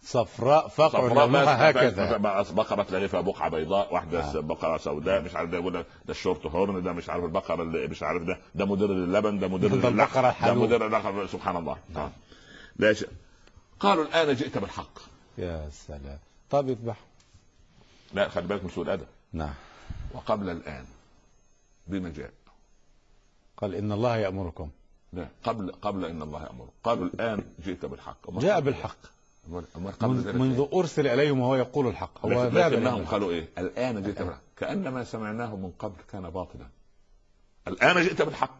صفراء فقع لونها هكذا، بقره تلاقي فيها بقعه بيضاء، واحده آه. بقره سوداء، مش عارف ده يقول لك ده الشورت هورن، ده مش عارف البقره اللي مش عارف ده ده مدير اللبن، ده مدير البقره الحلوب، ده مدير اللحم. سبحان الله. نعم. لا شيء. قالوا الان جئت بالحق. يا سلام. طب يذبح. لا خلي بالك من سوء الادب. نعم. وقبل الان بما جاء؟ قال ان الله يأمركم. لا قبل قبل ان الله يأمر. قالوا الان جئت بالحق. جاء بالحق منذ, منذ ارسل اليهم وهو يقول الحق. هو لكنهم قالوا ايه؟ الان جئت بالحق، كانما سمعناه من قبل كان باطلا. الان جئت بالحق.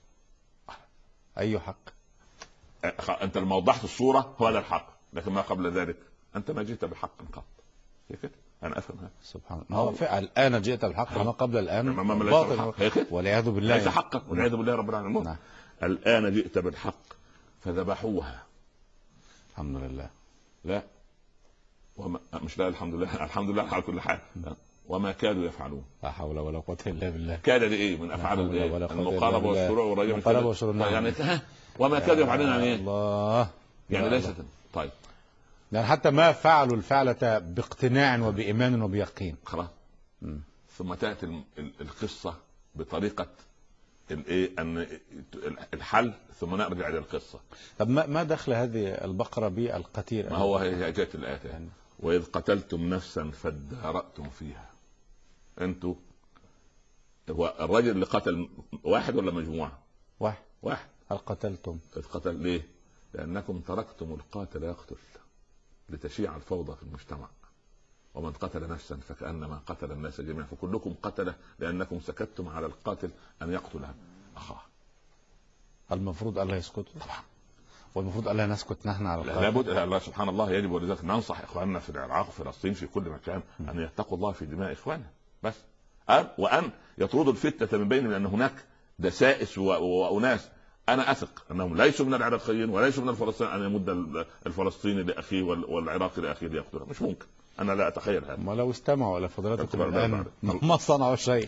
اي حق؟ انت لما وضحت الصوره هو هذا الحق، لكن ما قبل ذلك انت ما جئت بحق قط. كده انا افهم هذا. سبحان الله. هو فعل الان جئت بالحق، ما قبل الان باطل والعياذ بالله، ليس حقا والعياذ بالله رب العالمين. نعم. الان جئت بالحق فذبحوها. الحمد لله. لا وما مش لا الحمد لله، الحمد لله على كل حال. وما كادوا يفعلون. لا حول ولا قوه الا بالله. كاد دي ايه؟ من افعال الايه؟ المقاربه والشروع والرجم يعني. وما كادوا يفعلون يعني ايه؟ الله. يعني ليست. طيب يعني حتى ما فعلوا الفعلة باقتناع وبإيمان وبيقين. خلاص. ثم تأتي القصة بطريقة الايه ان الحل، ثم نرجع الى القصة. طب ما دخل هذه البقرة بالقتيل؟ ما هو هي جاءت الآية يعني. وإذ قتلتم نفسا فادارأتم فيها. انتوا هو الرجل اللي قتل واحد ولا مجموعة؟ واحد. واحد. هل قتلتم؟ إذ قتل ليه؟ لأنكم تركتم القاتل يقتل لتشيع الفوضى في المجتمع، ومن قتل نفسا فكأنما قتل الناس جميعا، فكلكم قتله لأنكم سكتتم على القاتل أن يقتل أخاه. المفروض ألا يسكتوا طبعا، والمفروض ألا نسكت نحن على القاتل. لابد. الله سبحان الله يجب، ولذلك ننصح إخواننا في العراق وفلسطين في كل مكان أن يتقوا الله في دماء إخوانهم بس، وأن يطردوا الفتنة من بينهم، لأن هناك دسائس وأناس أنا أثق أنهم ليسوا من العراقيين وليسوا من الفلسطينيين أن يمد الفلسطيني لأخيه والعراقي لأخيه ليقتله. مش ممكن، أنا لا أتخيل هذا. ما لو استمعوا إلى فضيلتكم الآن ما صنعوا شيء.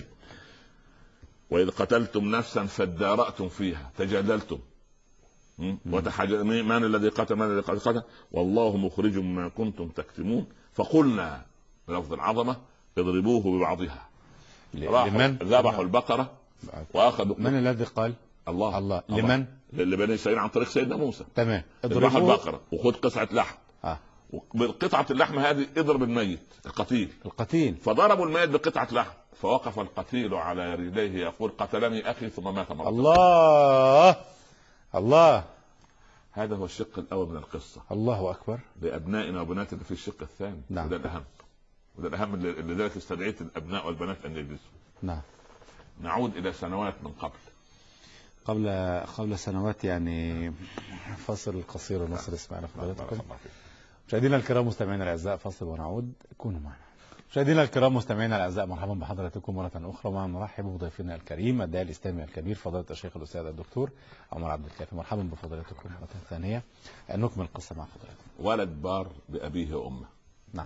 وإذ قتلتم نفسا فادارأتم فيها، تجادلتم وتحاجلتم من الذي قتل من الذي قتل، والله مخرج ما كنتم تكتمون، فقلنا بلفظ العظمة اضربوه ببعضها. لمن؟ ذبحوا البقرة وأخذوا. من الذي قال؟ الله. الله. لمن؟ لبني إسرائيل عن طريق سيدنا موسى. تمام. اضربوا البقرة وخذ قطعة لحم. آه. بقطعة اللحم هذه اضرب الميت القتيل. القتيل. فضربوا الميت بقطعة لحم، فوقف القتيل على رجليه يقول قتلني أخي، ثم مات مرة. الله الله. هذا هو الشق الأول من القصة. الله أكبر. لأبنائنا وبناتنا في الشق الثاني. نعم. وده الأهم، وده الأهم اللي لذلك استدعيت الأبناء والبنات أن يجلسوا. نعم. نعود إلى سنوات من قبل. قبل قبل سنوات يعني. فاصل قصير ونصل اسمعنا فضيلتكم. مشاهدينا الكرام مستمعينا الاعزاء، فاصل ونعود، كونوا معنا. مشاهدينا الكرام مستمعينا الاعزاء، مرحبا بحضراتكم مره اخرى، ونرحب بضيفنا الكريم الداعي الاسلامي الكبير فضيله الشيخ الاستاذ الدكتور عمر عبد الكافي. مرحبا بفضيلتكم مره ثانيه. نكمل القصه مع فضيلتكم. ولد بار بابيه وامه. نعم.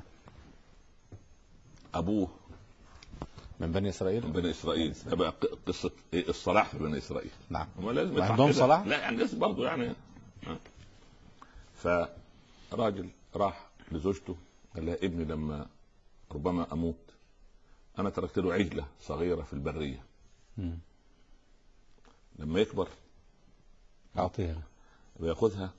ابوه من بني اسرائيل. من بني اسرائيل. تبقى قصه الصلاح في بني اسرائيل. نعم. لازم عندهم صلاح؟ لا يعني لازم برضه يعني. فراجل راح لزوجته قال لها ابني لما ربما اموت انا تركت له عجله صغيره في البريه، م. لما يكبر اعطيها وياخذها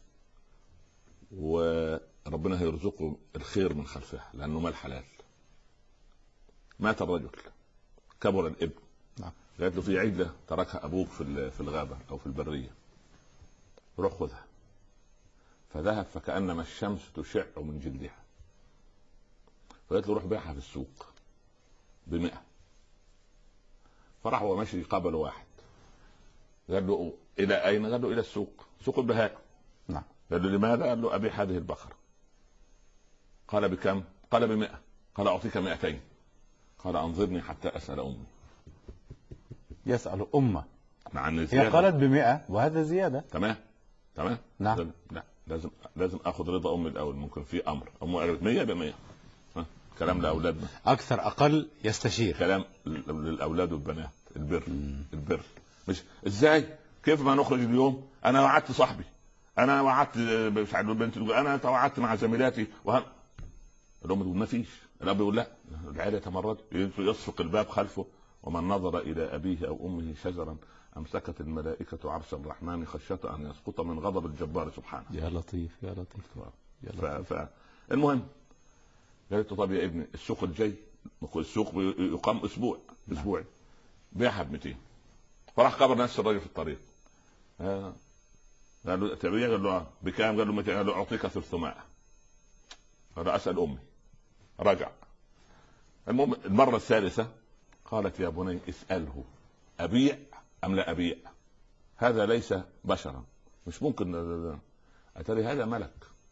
وربنا هيرزقه الخير من خلفها لانه مال حلال. مات الرجل، كبر الابن. نعم. قالت له في عجله تركها ابوك في في الغابه او في البريه، روح خذها. فذهب فكأنما الشمس تشع من جلدها، فقالت له روح بيعها في السوق بمئة. فراح هو ماشي قابل واحد قال له إلى أين؟ قال له إلى السوق، سوق البهائم. نعم. قال له لماذا؟ قال له أبي هذه البقرة. قال بكم؟ قال بمئة. قال أعطيك مئتين. قال أنظرني حتى أسأل أمي. يسأل أمه. مع أن هي قالت بمئة وهذا زيادة. تمام تمام. نعم. لا لازم لازم اخذ رضا امي الاول. ممكن في امر امه قالت مية بمية، كلام لاولادنا. اكثر اقل يستشير. كلام للاولاد والبنات. البر. مم. البر مش ازاي كيف ما نخرج اليوم. انا وعدت صاحبي انا وعدت البنت تقول انا توعدت مع زميلاتي وهم الام تقول ما فيش. الاب يقول لا، العيال يتمرد، يصفق الباب خلفه. ومن نظر الى ابيه او امه شجرا امسكت الملائكه عرش الرحمن خشيه ان يسقط من غضب الجبار سبحانه. يا لطيف يا لطيف يا لطيف. ف... ف... المهم قالت له طب يا ابني السوق الجاي، السوق يقام اسبوع اسبوعي، بيعها ب مئتين. فراح قبر نفس الرجل في الطريق. آه. قال له تبيع؟ قال له بكام؟ قال له مئتين. قال له اعطيك ثلثمائة. قال اسال امي. رجع. المهم المره الثالثه قالت يا بني اساله ابيع ام لا ابيع؟ هذا ليس بشرا، مش ممكن. اتري هذا ملك.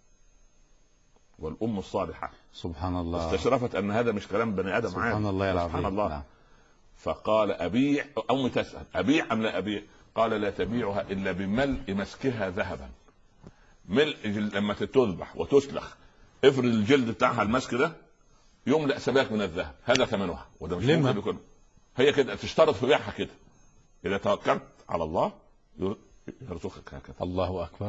والام الصالحه سبحان الله استشرفت ان هذا مش كلام بني ادم. سبحان عادي. الله العظيم. سبحان الله. نعم. فقال ابيع. امي تسال ابيع ام لا ابيع؟ قال لا تبيعها الا بملء مسكها ذهبا. ملء لما تذبح وتسلخ افرد الجلد بتاعها المسك ده يملأ سباك من الذهب، هذا ثمنها. وده مش ممكن يكون. هي كده تشترط في بيعها كده، اذا توكلت على الله يرزقك هكذا. الله اكبر.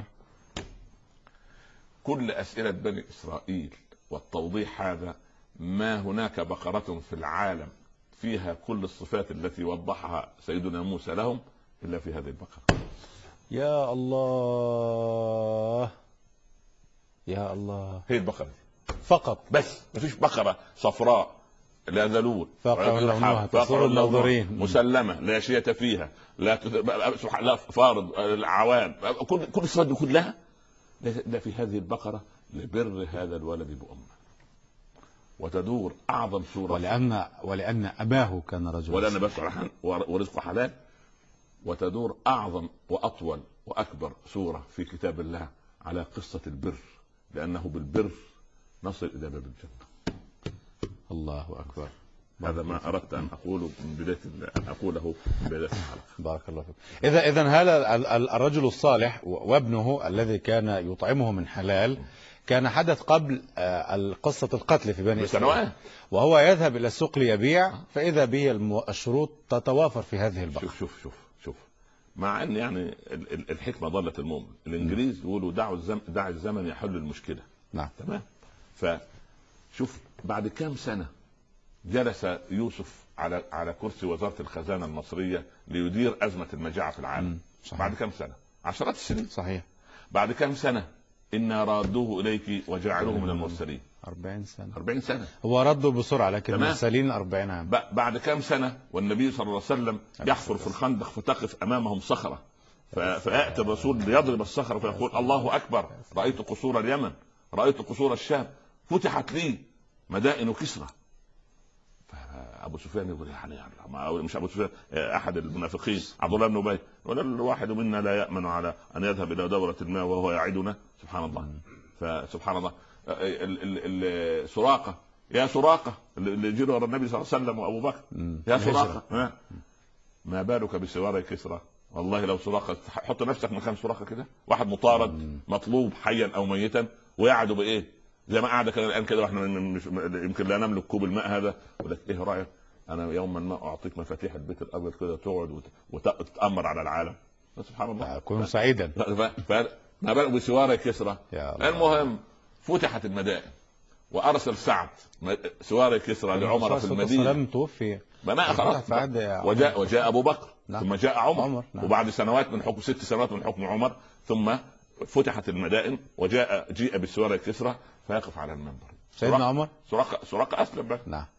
كل اسئله بني اسرائيل والتوضيح هذا، ما هناك بقره في العالم فيها كل الصفات التي وضحها سيدنا موسى لهم الا في هذه البقره. يا الله يا الله. هي البقره فقط، بس مفيش بقره صفراء لا ذلول فاقر الناظرين مسلمه لا شية فيها لا تت... لا فارض العوام، كل كل الصفات كلها ده في هذه البقره لبر هذا الولد بأمه. وتدور اعظم سوره، ولان ولان اباه كان رجلا، ولان بس ورزقه حلال. وتدور اعظم واطول واكبر سوره في كتاب الله على قصه البر، لانه بالبر نصل الى باب الجنه. الله اكبر. هذا ما اردت ان اقوله من بدايه ان اقوله من بدايه الحلقه. بارك الله فيك. اذا اذا هذا الرجل الصالح وابنه الذي كان يطعمه من حلال كان حدث قبل قصه القتل في بني اسرائيل، وهو يذهب الى السوق ليبيع، فاذا به الشروط تتوافر في هذه البقره. شوف شوف شوف شوف مع ان يعني الحكمه ضلت المؤمن. الانجليز يقولوا دعوا الزمن دع الزمن يحل المشكله. نعم تمام. فشوف بعد كم سنه جلس يوسف على على كرسي وزاره الخزانه المصريه ليدير ازمه المجاعه في العالم. صحيح. بعد كم سنه؟ عشرات السنين. صحيح. بعد كم سنه؟ إنا رادوه إليك وجعلوه من المرسلين. أربعين سنة. أربعين سنة. هو رده بسرعة، لكن المرسلين أربعين عام. بعد كم سنة والنبي صلى الله عليه وسلم يحفر في الخندق فتقف أمامهم صخرة، فيأتي الرسول ليضرب الصخرة فيقول الله أكبر، رأيت قصور اليمن، رأيت قصور الشام، فتحت لي مدائن كسرى. ابو سفيان يقول يعني مش ابو سفيان، احد المنافقين عبد الله بن ابي، ولا الواحد منا لا يامن على ان يذهب الى دوره الماء وهو يعدنا. سبحان الله. فسبحان الله. سراقه، يا سراقه اللي جرى ورا النبي صلى الله عليه وسلم وابو بكر، يا سراقه ما بالك بسوار كسرى. والله لو سراقه، حط نفسك مكان سراقه كده، واحد مطارد مطلوب حيا او ميتا ويعدوا بايه زي ما قاعده كده الان كده، واحنا مش يمكن لا نملك كوب الماء هذا. ولك ايه رايك انا يوما ما اعطيك مفاتيح البيت الابيض كده تقعد وتتامر على العالم. سبحان الله. اكون سعيدا. ما بالك بسوار كسرى. المهم فتحت المدائن وارسل سعد سوار كسرى لعمر في المدينه. لم توفي ما وجاء وجاء ابو بكر. نعم. ثم جاء عمر, عمر. نعم. وبعد سنوات من حكم ست سنوات من حكم عمر ثم فتحت المدائن وجاء جيء بالسوار كسرى فيقف على المنبر سيدنا عمر. سراقه سراقه اسلم بقى. نعم.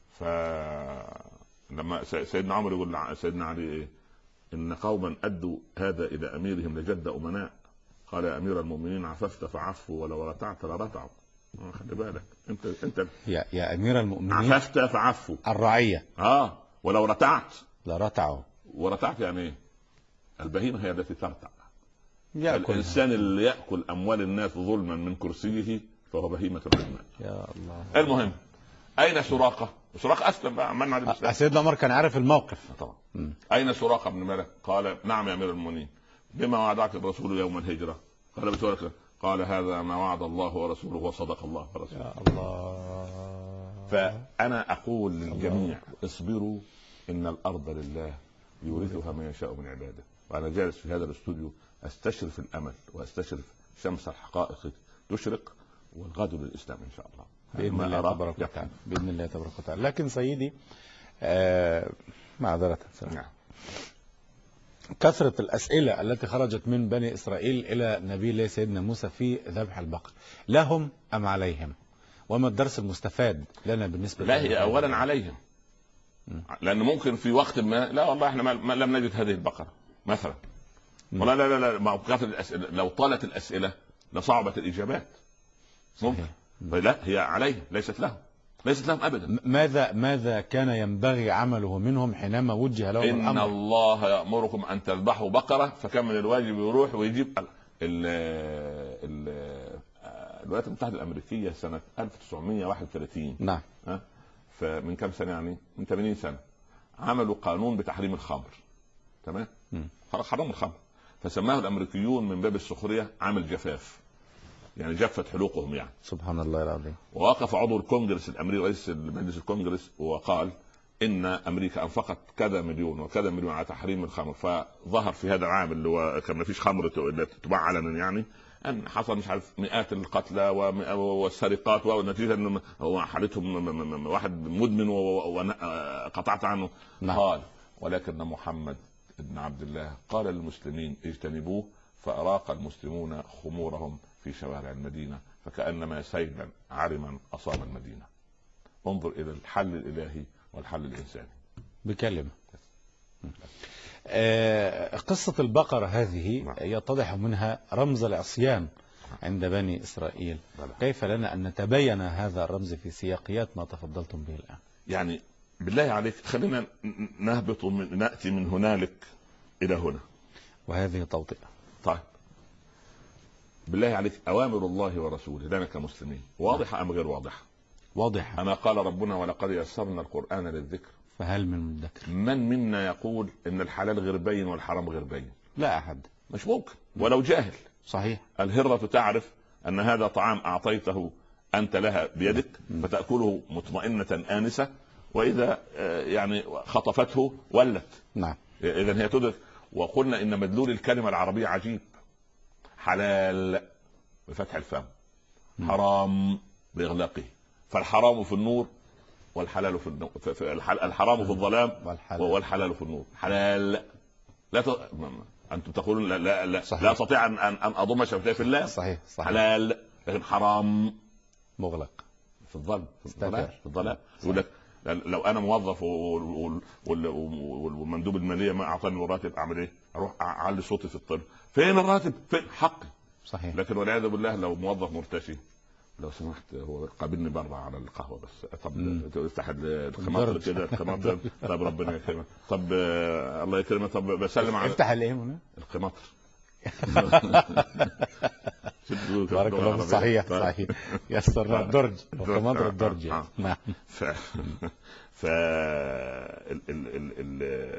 فلما سيدنا عمر يقول سيدنا علي إيه؟ ان قوما ادوا هذا الى اميرهم لجد امناء. قال يا امير المؤمنين عففت فعفوا ولو رتعت لرتعوا. خلي بالك انت انت يا يا امير المؤمنين عففت فعفوا الرعيه اه ولو رتعت لرتعوا. ورتعت يعني ايه؟ البهيمه هي التي ترتع. الانسان اللي ياكل اموال الناس ظلما من كرسيه فهو بهيمه الرحمن. يا الله. المهم اين سراقه؟ سراقه اسلم بقى عملنا على الاسلام. سيدنا عمر كان عارف الموقف طبعا. م. اين سراقه بن مالك؟ قال نعم يا امير المؤمنين. بما وعدك الرسول يوم الهجره؟ قال بسورك. قال هذا ما وعد الله ورسوله وصدق الله ورسوله. يا الله. فانا اقول للجميع اصبروا ان الارض لله يورثها من يشاء من عباده. وانا جالس في هذا الاستوديو استشرف الامل واستشرف شمس الحقائق تشرق، والغد للاسلام ان شاء الله باذن الله تبارك وتعالى، باذن الله تبارك وتعالى. لكن سيدي آه معذره نعم. كثرة الأسئلة التي خرجت من بني إسرائيل إلى نبي الله سيدنا موسى في ذبح البقر، لهم أم عليهم؟ وما الدرس المستفاد لنا بالنسبة لا هي أولا عليهم، لأن ممكن في وقت ما لا والله احنا ما لم نجد هذه البقرة مثلا، ولا لا لا لا ما كثرة الأسئلة لو طالت الأسئلة لصعبت الإجابات ممكن. لا هي عليهم ليست لهم، ليست لهم ابدا. ماذا ماذا كان ينبغي عمله منهم حينما وجه لهم ان الامر؟ الله يأمركم ان تذبحوا بقرة، فكان من الواجب يروح ويجيب ال ال الولايات المتحدة الامريكية سنة ألف وتسعمائة وواحد وثلاثين. نعم. ها فمن كم سنة يعني؟ من ثمانين سنة عملوا قانون بتحريم الخمر. تمام؟ خلاص حرموا الخمر، فسماه الامريكيون من باب السخرية عامل جفاف، يعني جفت حلوقهم يعني. سبحان الله العظيم. ووقف عضو الكونغرس الامريكي رئيس مجلس الكونغرس وقال ان امريكا انفقت كذا مليون وكذا مليون على تحريم الخمر، فظهر في هذا العام اللي هو كان ما فيش خمر تباع علنا يعني ان حصل مش عارف مئات القتلى والسرقات، والنتيجه ان هو حالتهم واحد مدمن وقطعت عنه. نعم. قال ولكن محمد بن عبد الله قال للمسلمين اجتنبوه، فاراق المسلمون خمورهم في شوارع المدينة فكأنما سيلا عرما أصاب المدينة. انظر إلى الحل الإلهي والحل الإنساني بكلمة. آه قصة البقرة هذه يتضح منها رمز العصيان عند بني إسرائيل. كيف لنا أن نتبين هذا الرمز في سياقيات ما تفضلتم به الآن؟ يعني بالله عليك خلينا نهبط من نأتي من هنالك إلى هنا، وهذه توطئة. طيب بالله عليك أوامر الله ورسوله لنا كمسلمين واضحة أم غير واضحة؟ واضحة. أنا قال ربنا ولقد يسرنا القرآن للذكر فهل من مدكر؟ من منا يقول إن الحلال غير بين والحرام غير بين؟ لا أحد. مش ممكن ولو جاهل. صحيح. الهرة تعرف أن هذا طعام أعطيته أنت لها بيدك فتأكله مطمئنة آنسة، وإذا يعني خطفته ولت. نعم. إذن هي تدرك. وقلنا إن مدلول الكلمة العربية عجيب، حلال بفتح الفم، حرام بإغلاقه، فالحرام في النور والحلال في النور، الحرام في الظلام والحلال في النور. حلال لا ت... أنتم تقولون لا لا لا, لا أستطيع أن أن أضم شفتي في الله. صحيح. صحيح. حلال لكن حرام مغلق في الظلم في الظلام في الظلام. يقول لك لو انا موظف والمندوب الماليه ما اعطاني الراتب اعمل ايه؟ اروح اعلي صوتي في الطب، فين الراتب؟ فين حقي؟ صحيح. لكن والعياذ بالله لو موظف مرتشي لو سمحت هو قابلني بره على القهوه بس، طب افتح الخماطر كده الخماطر، طب ربنا يكرمك، طب الله يكرمك، طب بسلم على افتح الايه هنا الخماطر. بارك الله. صحيح صحيح. يسرنا الدرج وخماطر الدرج. نعم. ف ف ال ال ال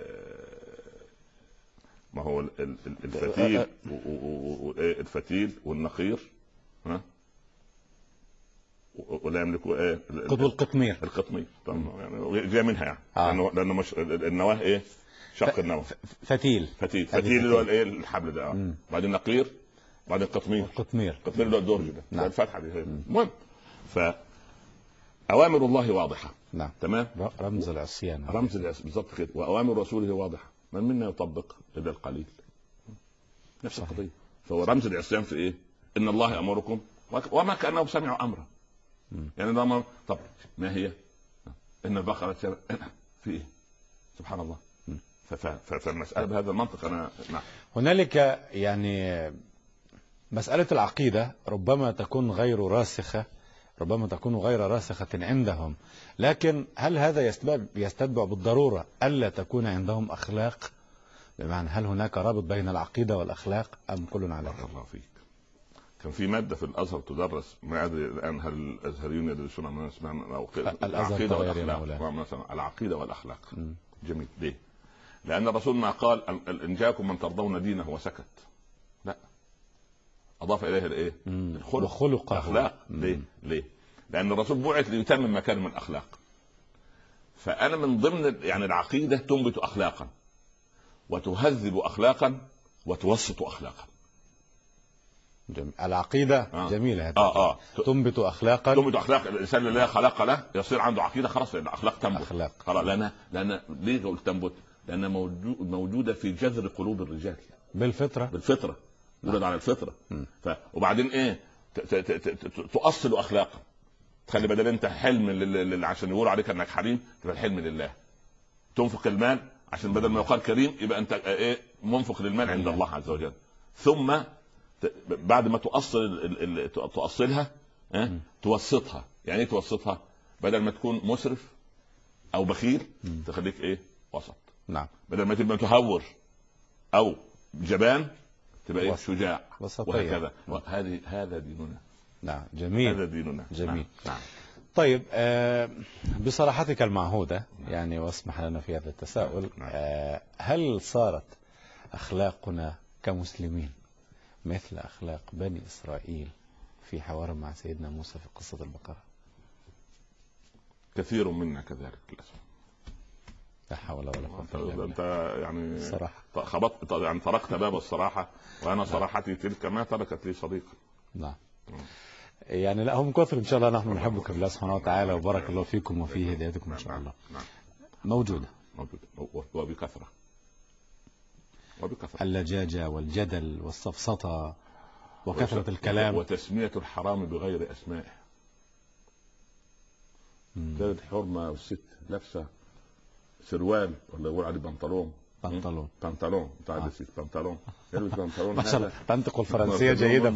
ما هو الفتيل الفتيل والنقير ها ولا يملكوا ايه؟ قطب القطمير. القطمير طبعا يعني جاء منها يعني آه. لانه لانه مش النواه ايه؟ شق النواه. فتيل فتيل فتيل اللي هو الايه الحبل ده اه. بعدين نقير بعدين قطمير. القطمير القطمير اللي هو الدرج ده. نعم. الفتحه دي. المهم فاوامر الله واضحه. نعم. تمام. رمز العصيان. رمز العصيان بالضبط كده. واوامر رسوله واضحه. من منا يطبق الا القليل. نفس القضيه. فهو رمز العصيان في ايه؟ ان الله يامركم وما كانهم سمعوا امره. يعني ده طب ما هي؟ ان البقره في ايه؟ سبحان الله. فالمساله بهذا المنطق انا نعم. هنالك يعني مساله العقيده ربما تكون غير راسخه، ربما تكون غير راسخه عندهم، لكن هل هذا يستتبع بالضروره الا تكون عندهم اخلاق؟ بمعنى هل هناك رابط بين العقيده والاخلاق ام كل على بارك الله فيك. كان في ماده في الازهر تدرس، ما ادري الان هل الازهريون يدرسون ما اسمها العقيده والاخلاق مثلا. العقيده والاخلاق. م. جميل. ليه؟ لان الرسول ما قال ان جاءكم من ترضون دينه وسكت، لا اضاف اليه الايه؟ الخلق وخلق الاخلاق. ليه؟ ليه؟ لان الرسول بعث ليتمم مكارم الاخلاق. فانا من ضمن يعني العقيده تنبت اخلاقا، وتهذب أخلاقا وتوسط أخلاقا. جميل. العقيدة آه. جميلة. آه آه. تنبت أخلاقا. تنبت أخلاق. الإنسان اللي خلق له يصير عنده عقيدة، خلاص الأخلاق تنبت. أخلاق. خلاص. لأن لأن ليه قلت تنبت؟ لأن موجودة في جذر قلوب الرجال بالفطرة. بالفطرة يولد على الفطرة. ف... وبعدين إيه ت... ت... ت... ت... تؤصل أخلاقا. تخلي بدل أنت حلم لل... عشان يقولوا عليك أنك حليم تبقى الحلم لله. تنفق المال عشان بدل ما يقال كريم يبقى أنت إيه منفق للمال عند الله عز وجل. ثم بعد ما تؤصل ال... ال... تؤصلها أه؟ توسطها. يعني ايه توسطها؟ بدل ما تكون مسرف او بخيل م. تخليك ايه وسط. نعم. بدل ما تبقى متهور او جبان تبقى ايه شجاع وهكذا. هذه هذا ديننا. نعم جميل. هذا ديننا. جميل. نعم. نعم. طيب آه بصراحتك المعهودة يعني واسمح لنا في هذا التساؤل. نعم. آه هل صارت اخلاقنا كمسلمين مثل أخلاق بني إسرائيل في حوار مع سيدنا موسى في قصة البقرة؟ كثير منا كذلك للأسف. لا حول ولا قوة إلا بالله. أنت يعني صراحة خبطت يعني طرقت باب الصراحة، وأنا صراحتي تلك ما تركت لي صديقا. نعم. يعني لا هم كثر إن شاء الله. نحن نحبك بالله سبحانه وتعالى وبارك الله فيكم وفي هدايتكم إن شاء الله. موجودة موجودة وبكثرة. وبكثرة. اللجاجة والجدل والسفسطة وكثرة الكلام وتسمية الحرام بغير أسمائه. كانت حرمة والست لابسة سروال ولا يقول عليه بنطلون. بنطلون بنطلون بتاع آه. بنطلون يلبس بنطلون. ما شاء الله تنطق الفرنسية جيدة.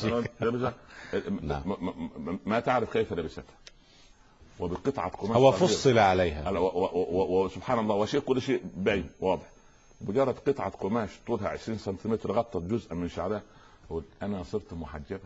ما, ما تعرف كيف لبستها وبقطعة قماش. هو فصل عليها وسبحان الله وشيء كل شيء باين واضح. مجرد قطعة قماش طولها عشرين سنتيمتر غطت جزءا من شعرها. قلت أنا صرت محجبة.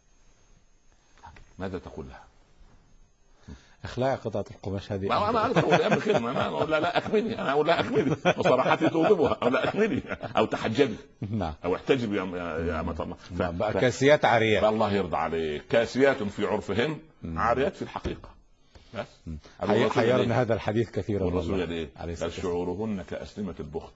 ماذا تقول لها؟ اخلاع قطعة القماش هذه. ما انا اعرف اقول قبل كده. انا اقول لا لا اكملي. انا اقول لا اكملي وصراحتي توجبها او لا اكملي او تحجبي. نعم. او احتجبي يا يا امة الله. ف... بقى كاسيات عاريات. الله يرضى عليك. كاسيات في عرفهن عاريات في الحقيقة. بس حيرنا هذا الحديث كثيرا. والرسول ايه؟ شعورهن كأسلمة البخت.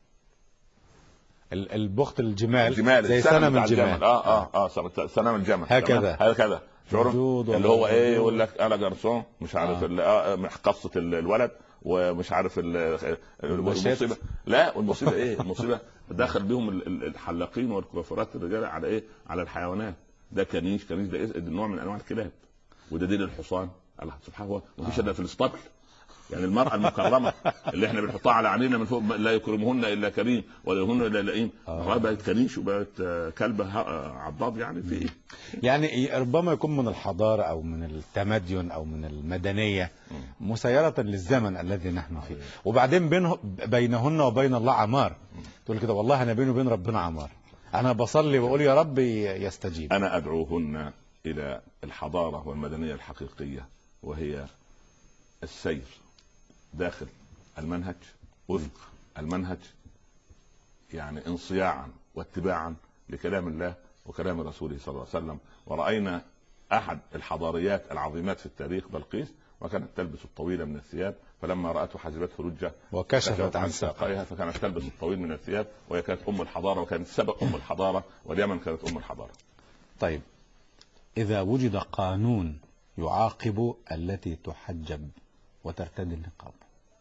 البخت الجمال, الجمال. زي سنم الجمال. اه اه اه سنم الجمل هكذا هكذا شعور اللي هو ايه يقول لك انا جرسون مش عارف آه. قصة الولد ومش عارف المصيبة. لا والمصيبة ايه؟ المصيبة دخل بهم الحلاقين والكوافرات الرجال على ايه؟ على الحيوانات. ده كنيش كنيش ده, إيه؟ ده نوع من انواع الكلاب. وده ديل الحصان. الله سبحانه وتعالى مفيش الا في الاسطبل. يعني المرأة المكرمة اللي احنا بنحطها على عينينا من فوق لا يكرمهن الا كريم ولا يهن الا لئيم. آه. بقت كنيش وبقت كلبة عضاض. يعني في ايه؟ يعني ربما يكون من الحضارة او من التمدن او من المدنية مسيرة للزمن الذي نحن فيه. وبعدين بينه بينهن وبين الله عمار. تقول كده والله انا بيني وبين ربنا عمار. انا بصلي واقول يا رب يستجيب. انا ادعوهن الى الحضارة والمدنية الحقيقية وهي السير داخل المنهج وفق المنهج. يعني انصياعا واتباعا لكلام الله وكلام رسوله صلى الله عليه وسلم. ورأينا أحد الحضاريات العظيمات في التاريخ بلقيس وكانت تلبس الطويل من الثياب فلما رأته حجبته رجة وكشفت عن ساقيها فكانت تلبس الطويل من الثياب وهي كانت أم الحضارة وكانت سبب أم الحضارة واليمن كانت أم الحضارة. طيب إذا وجد قانون يعاقب التي تحجب وترتدي النقاب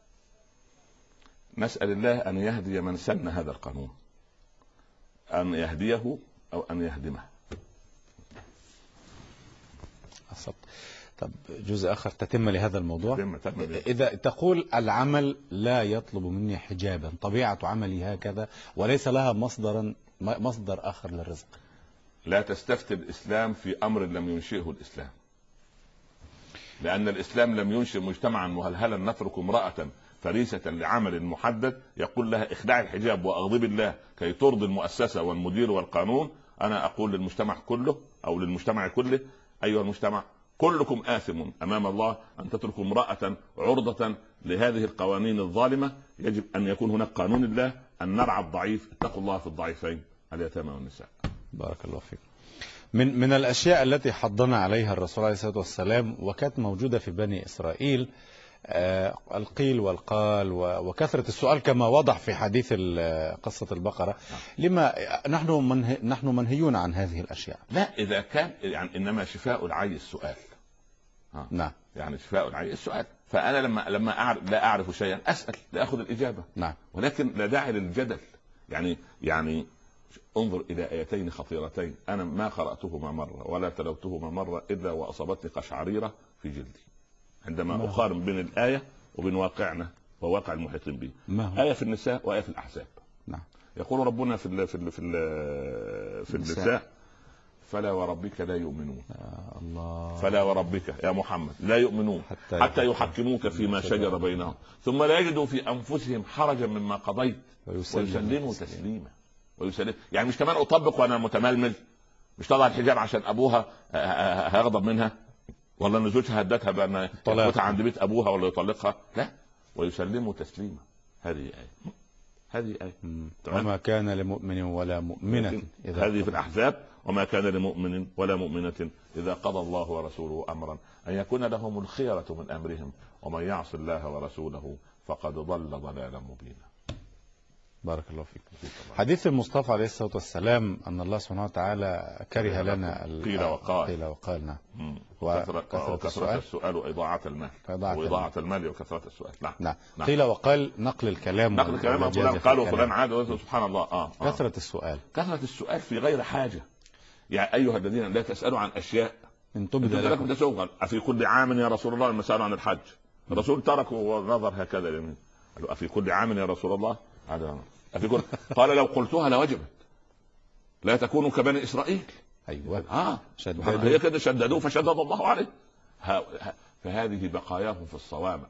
نسأل الله أن يهدي من سن هذا القانون. أن يهديه أو أن يهدمه. أصبت. طب جزء آخر تتم لهذا الموضوع. تتم تتم إذا تقول العمل لا يطلب مني حجابا طبيعة عملي هكذا وليس لها مصدرا مصدر آخر للرزق. لا تستفتي الإسلام في أمر لم ينشئه الإسلام. لأن الإسلام لم ينشئ مجتمعا مهلهلا نترك امرأة فريسة لعمل محدد يقول لها اخلعي الحجاب واغضب الله كي ترضي المؤسسة والمدير والقانون. أنا أقول للمجتمع كله أو للمجتمع كله أيها المجتمع كلكم آثم أمام الله أن تتركوا امرأة عرضة لهذه القوانين الظالمة. يجب أن يكون هناك قانون الله أن نرعى الضعيف. اتقوا الله في الضعيفين اليتامى والنساء. بارك الله فيك. من من الأشياء التي حضنا عليها الرسول عليه الصلاة والسلام وكانت موجودة في بني إسرائيل آه القيل والقال وكثرة السؤال كما وضح في حديث قصة البقرة. لما نحن منه نحن منهيون عن هذه الأشياء؟ لا، إذا كان يعني إنما شفاء العي السؤال. ها. نعم، يعني شفاء العي السؤال. فأنا لما لما أعرف لا أعرف شيئا أسأل لأخذ الإجابة. نعم. ولكن لا داعي للجدل. يعني يعني انظر إلى آيتين خطيرتين أنا ما قرأتهما مرة ولا تلوتهما مرة إلا وأصابتني قشعريرة في جلدي عندما أقارن بين الآية وبين واقعنا وواقع المحيطين به. آية في النساء وآية في الأحزاب. نعم. يقول ربنا في ال في ال في, ال في النساء فلا وربك لا يؤمنون. الله. فلا وربك يا محمد لا يؤمنون حتى, حتى يحكموك فيما شجر بينهم ثم لا يجدوا في أنفسهم حرجا مما قضيت ويسلموا تسليما. ويسلم يعني مش كمان أطبق وأنا متململ، مش تضع الحجاب عشان أبوها هيغضب منها ولا ان زوجها هدتها بان يفوتها عند بيت ابوها ولا يطلقها. لا، ويسلموا تسليما. هذه آية. هذه آية. وما كان لمؤمن ولا مؤمنة إذا هذه في الأحزاب. وما كان لمؤمن ولا مؤمنة إذا قضى الله ورسوله أمرا أن يكون لهم الخيرة من أمرهم ومن يعص الله ورسوله فقد ضل ضلالا مبينا. بارك الله فيك. حديث المصطفى عليه الصلاة والسلام أن الله سبحانه وتعالى كره لنا قيل وقال. قيل وقال. نعم. وكثرة السؤال, السؤال وإضاعة المال. وإضاعة المال وكثرة السؤال. نعم. نعم. نعم. قيل وقال نقل الكلام. نقل الكلام فلان قال وفلان عاد. سبحان الله. آه. آه. كثرة السؤال. كثرة السؤال في غير حاجة. يعني أيها الذين لا تسألوا عن أشياء إن تبد لكم تسوغا. أفي كل عام يا رسول الله المسألة عن الحج. الرسول ترك ونظر هكذا اليمين. قالوا أفي كل عام يا رسول الله هذا أفي. قال لو قلتها لوجبت لا تكونوا كبني إسرائيل. أيوة. آه. هي كده شددوا فشدد الله عليه. فهذه بقاياهم في الصوامع.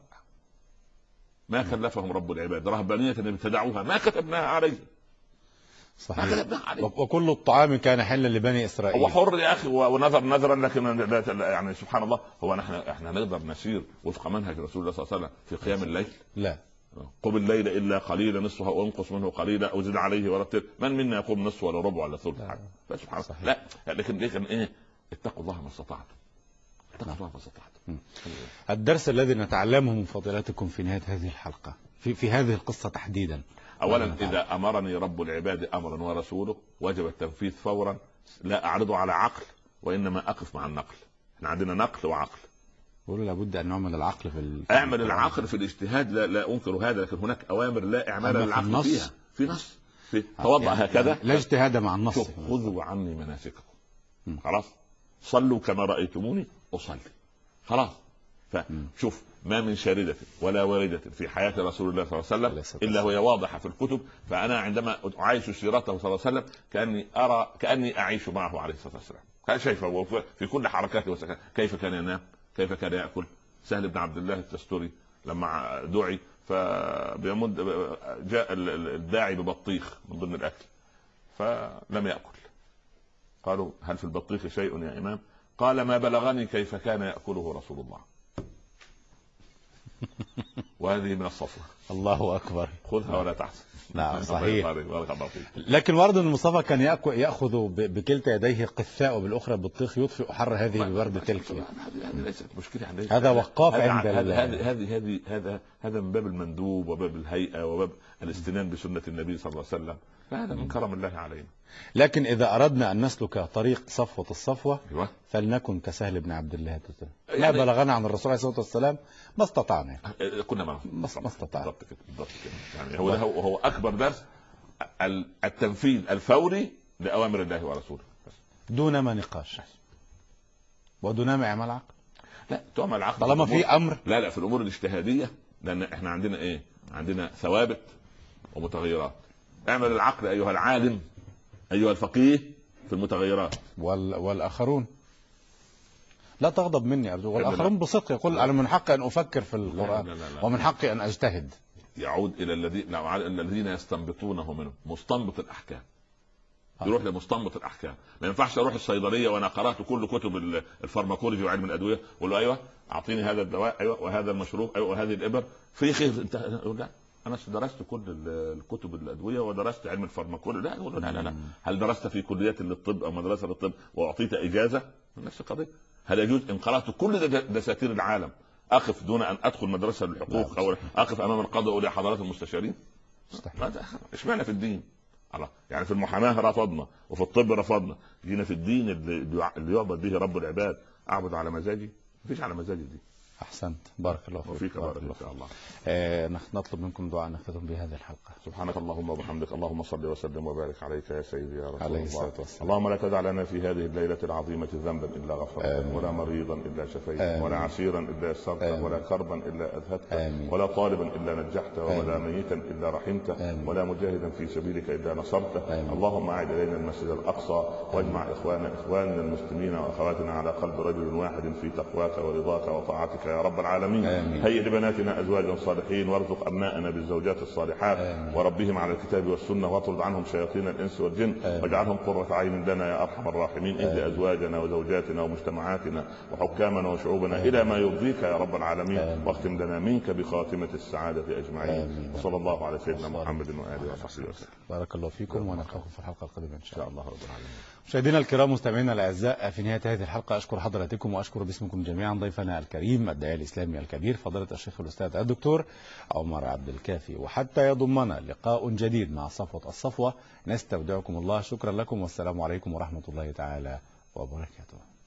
ما كلفهم رب العباد رهبانية ابتدعوها ما كتبناها عليه. صحيح. وكل الطعام كان حلا لبني إسرائيل. هو حر يا أخي ونذر نذرا لكن يعني سبحان الله. هو نحن احنا نقدر نسير وفق منهج رسول الله صلى الله عليه وسلم في قيام الليل؟ لا. قم الليل الا قليلا نصفه او انقص منه قليلا او زد عليه ورتل. من منا يقوم نصف ولا ربع ولا ثلث؟ سبحان الله. لا لكن لكن ايه اتقوا الله ما استطعتم. اتقوا الله ما استطعتم. الدرس الذي نتعلمه من فضيلتكم في نهاية هذه الحلقة في في هذه القصة تحديدا. اولا اذا امرني رب العباد امرا ورسوله وجب التنفيذ فورا. لا اعرضه على عقل وانما اقف مع النقل. احنا عندنا نقل وعقل. بقول لابد ان نعمل العقل في ال... اعمل العقل في الاجتهاد. لا, لا انكر هذا لكن هناك اوامر لا اعمال للعقل فيها. في نص في توضأ يعني هكذا لا اجتهاد مع النص. خذوا عني مناسككم. خلاص صلوا كما رايتموني اصلي. خلاص. فشوف ما من شاردة ولا واردة في حياة رسول الله صلى الله عليه وسلم إلا وهي واضحة في الكتب. فأنا عندما أعيش سيرته صلى الله عليه وسلم كأني أرى كأني أعيش معه عليه الصلاة والسلام. هذا شايفه في كل حركاته وسكنه. كيف كان ينام كيف كان يأكل. سهل بن عبد الله التستوري لما دعي فبيمد جاء الداعي ببطيخ من ضمن الأكل فلم يأكل. قالوا هل في البطيخ شيء يا إمام؟ قال ما بلغني كيف كان يأكله رسول الله. وهذه من الصفوة. الله أكبر. خذها ولا تحزن. نعم صحيح. لكن ورد المصطفى كان يأخذ بكلتا يديه قثاء وبالأخرى بالطيخ يطفئ حر هذه الورد تلك. هذه ليست مشكلة عندنا. هذا وقاف عند هذه هذه هذه هذا هذا من باب المندوب وباب الهيئة وباب الاستنان بسنة النبي صلى الله عليه وسلم. فهذا من كرم الله علينا. لكن إذا أردنا أن نسلك طريق صفوة الصفوة فلنكن كسهل بن عبد الله. ما يعني بلغنا عن الرسول عليه الصلاة والسلام ما استطعنا. كنا معه ما استطعنا. يعني هو هو أكبر درس التنفيذ الفوري لأوامر الله ورسوله دون ما نقاش ودون ما اعمال عقل. لا تعمل عقل طالما في أمر. لا لا في الأمور الاجتهادية لأن احنا عندنا إيه؟ عندنا ثوابت ومتغيرات. اعمل العقل أيها العالم أيها الفقيه في المتغيرات. وال... والآخرون لا تغضب مني أرجو. والآخرون بصدق يقول أنا من حقي أن أفكر في القرآن. لا لا لا لا. ومن حقي أن أجتهد. يعود إلى الذين الذين يستنبطونه منه مستنبط الأحكام. يروح لمستنبط الأحكام. ما ينفعش أروح الصيدلية وأنا قرأت كل كتب الفارماكولوجي وعلم الأدوية وأقول له أيوة أعطيني هذا الدواء أيوة وهذا المشروب أيوة وهذه الإبر في خير. أنت لا أنا درست كل الكتب الأدوية ودرست علم الفارماكولوجي. لا لا لا لا. هل درست في كليات للطب أو مدرسة للطب وأعطيت إجازة؟ نفس القضية. هل يجوز إن قرأت كل دساتير العالم اقف دون ان ادخل مدرسه للحقوق او اقف امام القاضي اقول يا حضرات المستشارين؟ اشمعنى في الدين؟ يعني في المحاماه رفضنا وفي الطب رفضنا، جينا في الدين اللي يعبد به رب العباد اعبد على مزاجي؟ مفيش على مزاجي دي. احسنت، بارك الله فيك. وفيك بارك الله ان الله. آه نطلب منكم دعاء نختتم بهذه الحلقه. سبحانك اللهم وبحمدك، اللهم صل وسلم وبارك عليك يا سيدي يا رسول عليه الله. والسلام. اللهم لا تدع لنا في هذه الليله العظيمه ذنبا الا غفرته، ولا مريضا الا شفيته، ولا عسيرا الا يسرته، ولا كربا الا اذهبته، ولا طالبا الا نجحته، ولا ميتا الا رحمته، ولا مجاهدا في سبيلك الا نصرته. اللهم اعد الينا المسجد الاقصى، واجمع اخواننا اخواننا المسلمين واخواتنا على قلب رجل واحد في تقواك ورضاك وطاعتك يا رب العالمين. هيئ لبناتنا ازواجا صالحين، وارزق ابنائنا بالزوجات الصالحات، وربهم على الكتاب والسنه، واطرد عنهم شياطين الانس والجن، واجعلهم قرة عين لنا يا ارحم الراحمين. اهد ازواجنا وزوجاتنا ومجتمعاتنا وحكامنا وشعوبنا الى ما يرضيك يا رب العالمين، واختم لنا منك بخاتمه السعاده اجمعين. وصلى الله على سيدنا محمد واله وصحبه وسلم. بارك الله فيكم، ونلقاكم في الحلقه القادمه ان شاء الله رب العالمين. مشاهدينا الكرام، مستمعينا الاعزاء، في نهايه هذه الحلقه اشكر حضراتكم واشكر باسمكم جميعا ضيفنا الكريم الداعيه الاسلامي الكبير فضيله الشيخ الاستاذ الدكتور عمر عبد الكافي. وحتى يضمنا لقاء جديد مع صفوه الصفوه، نستودعكم الله. شكرا لكم، والسلام عليكم ورحمه الله تعالى وبركاته.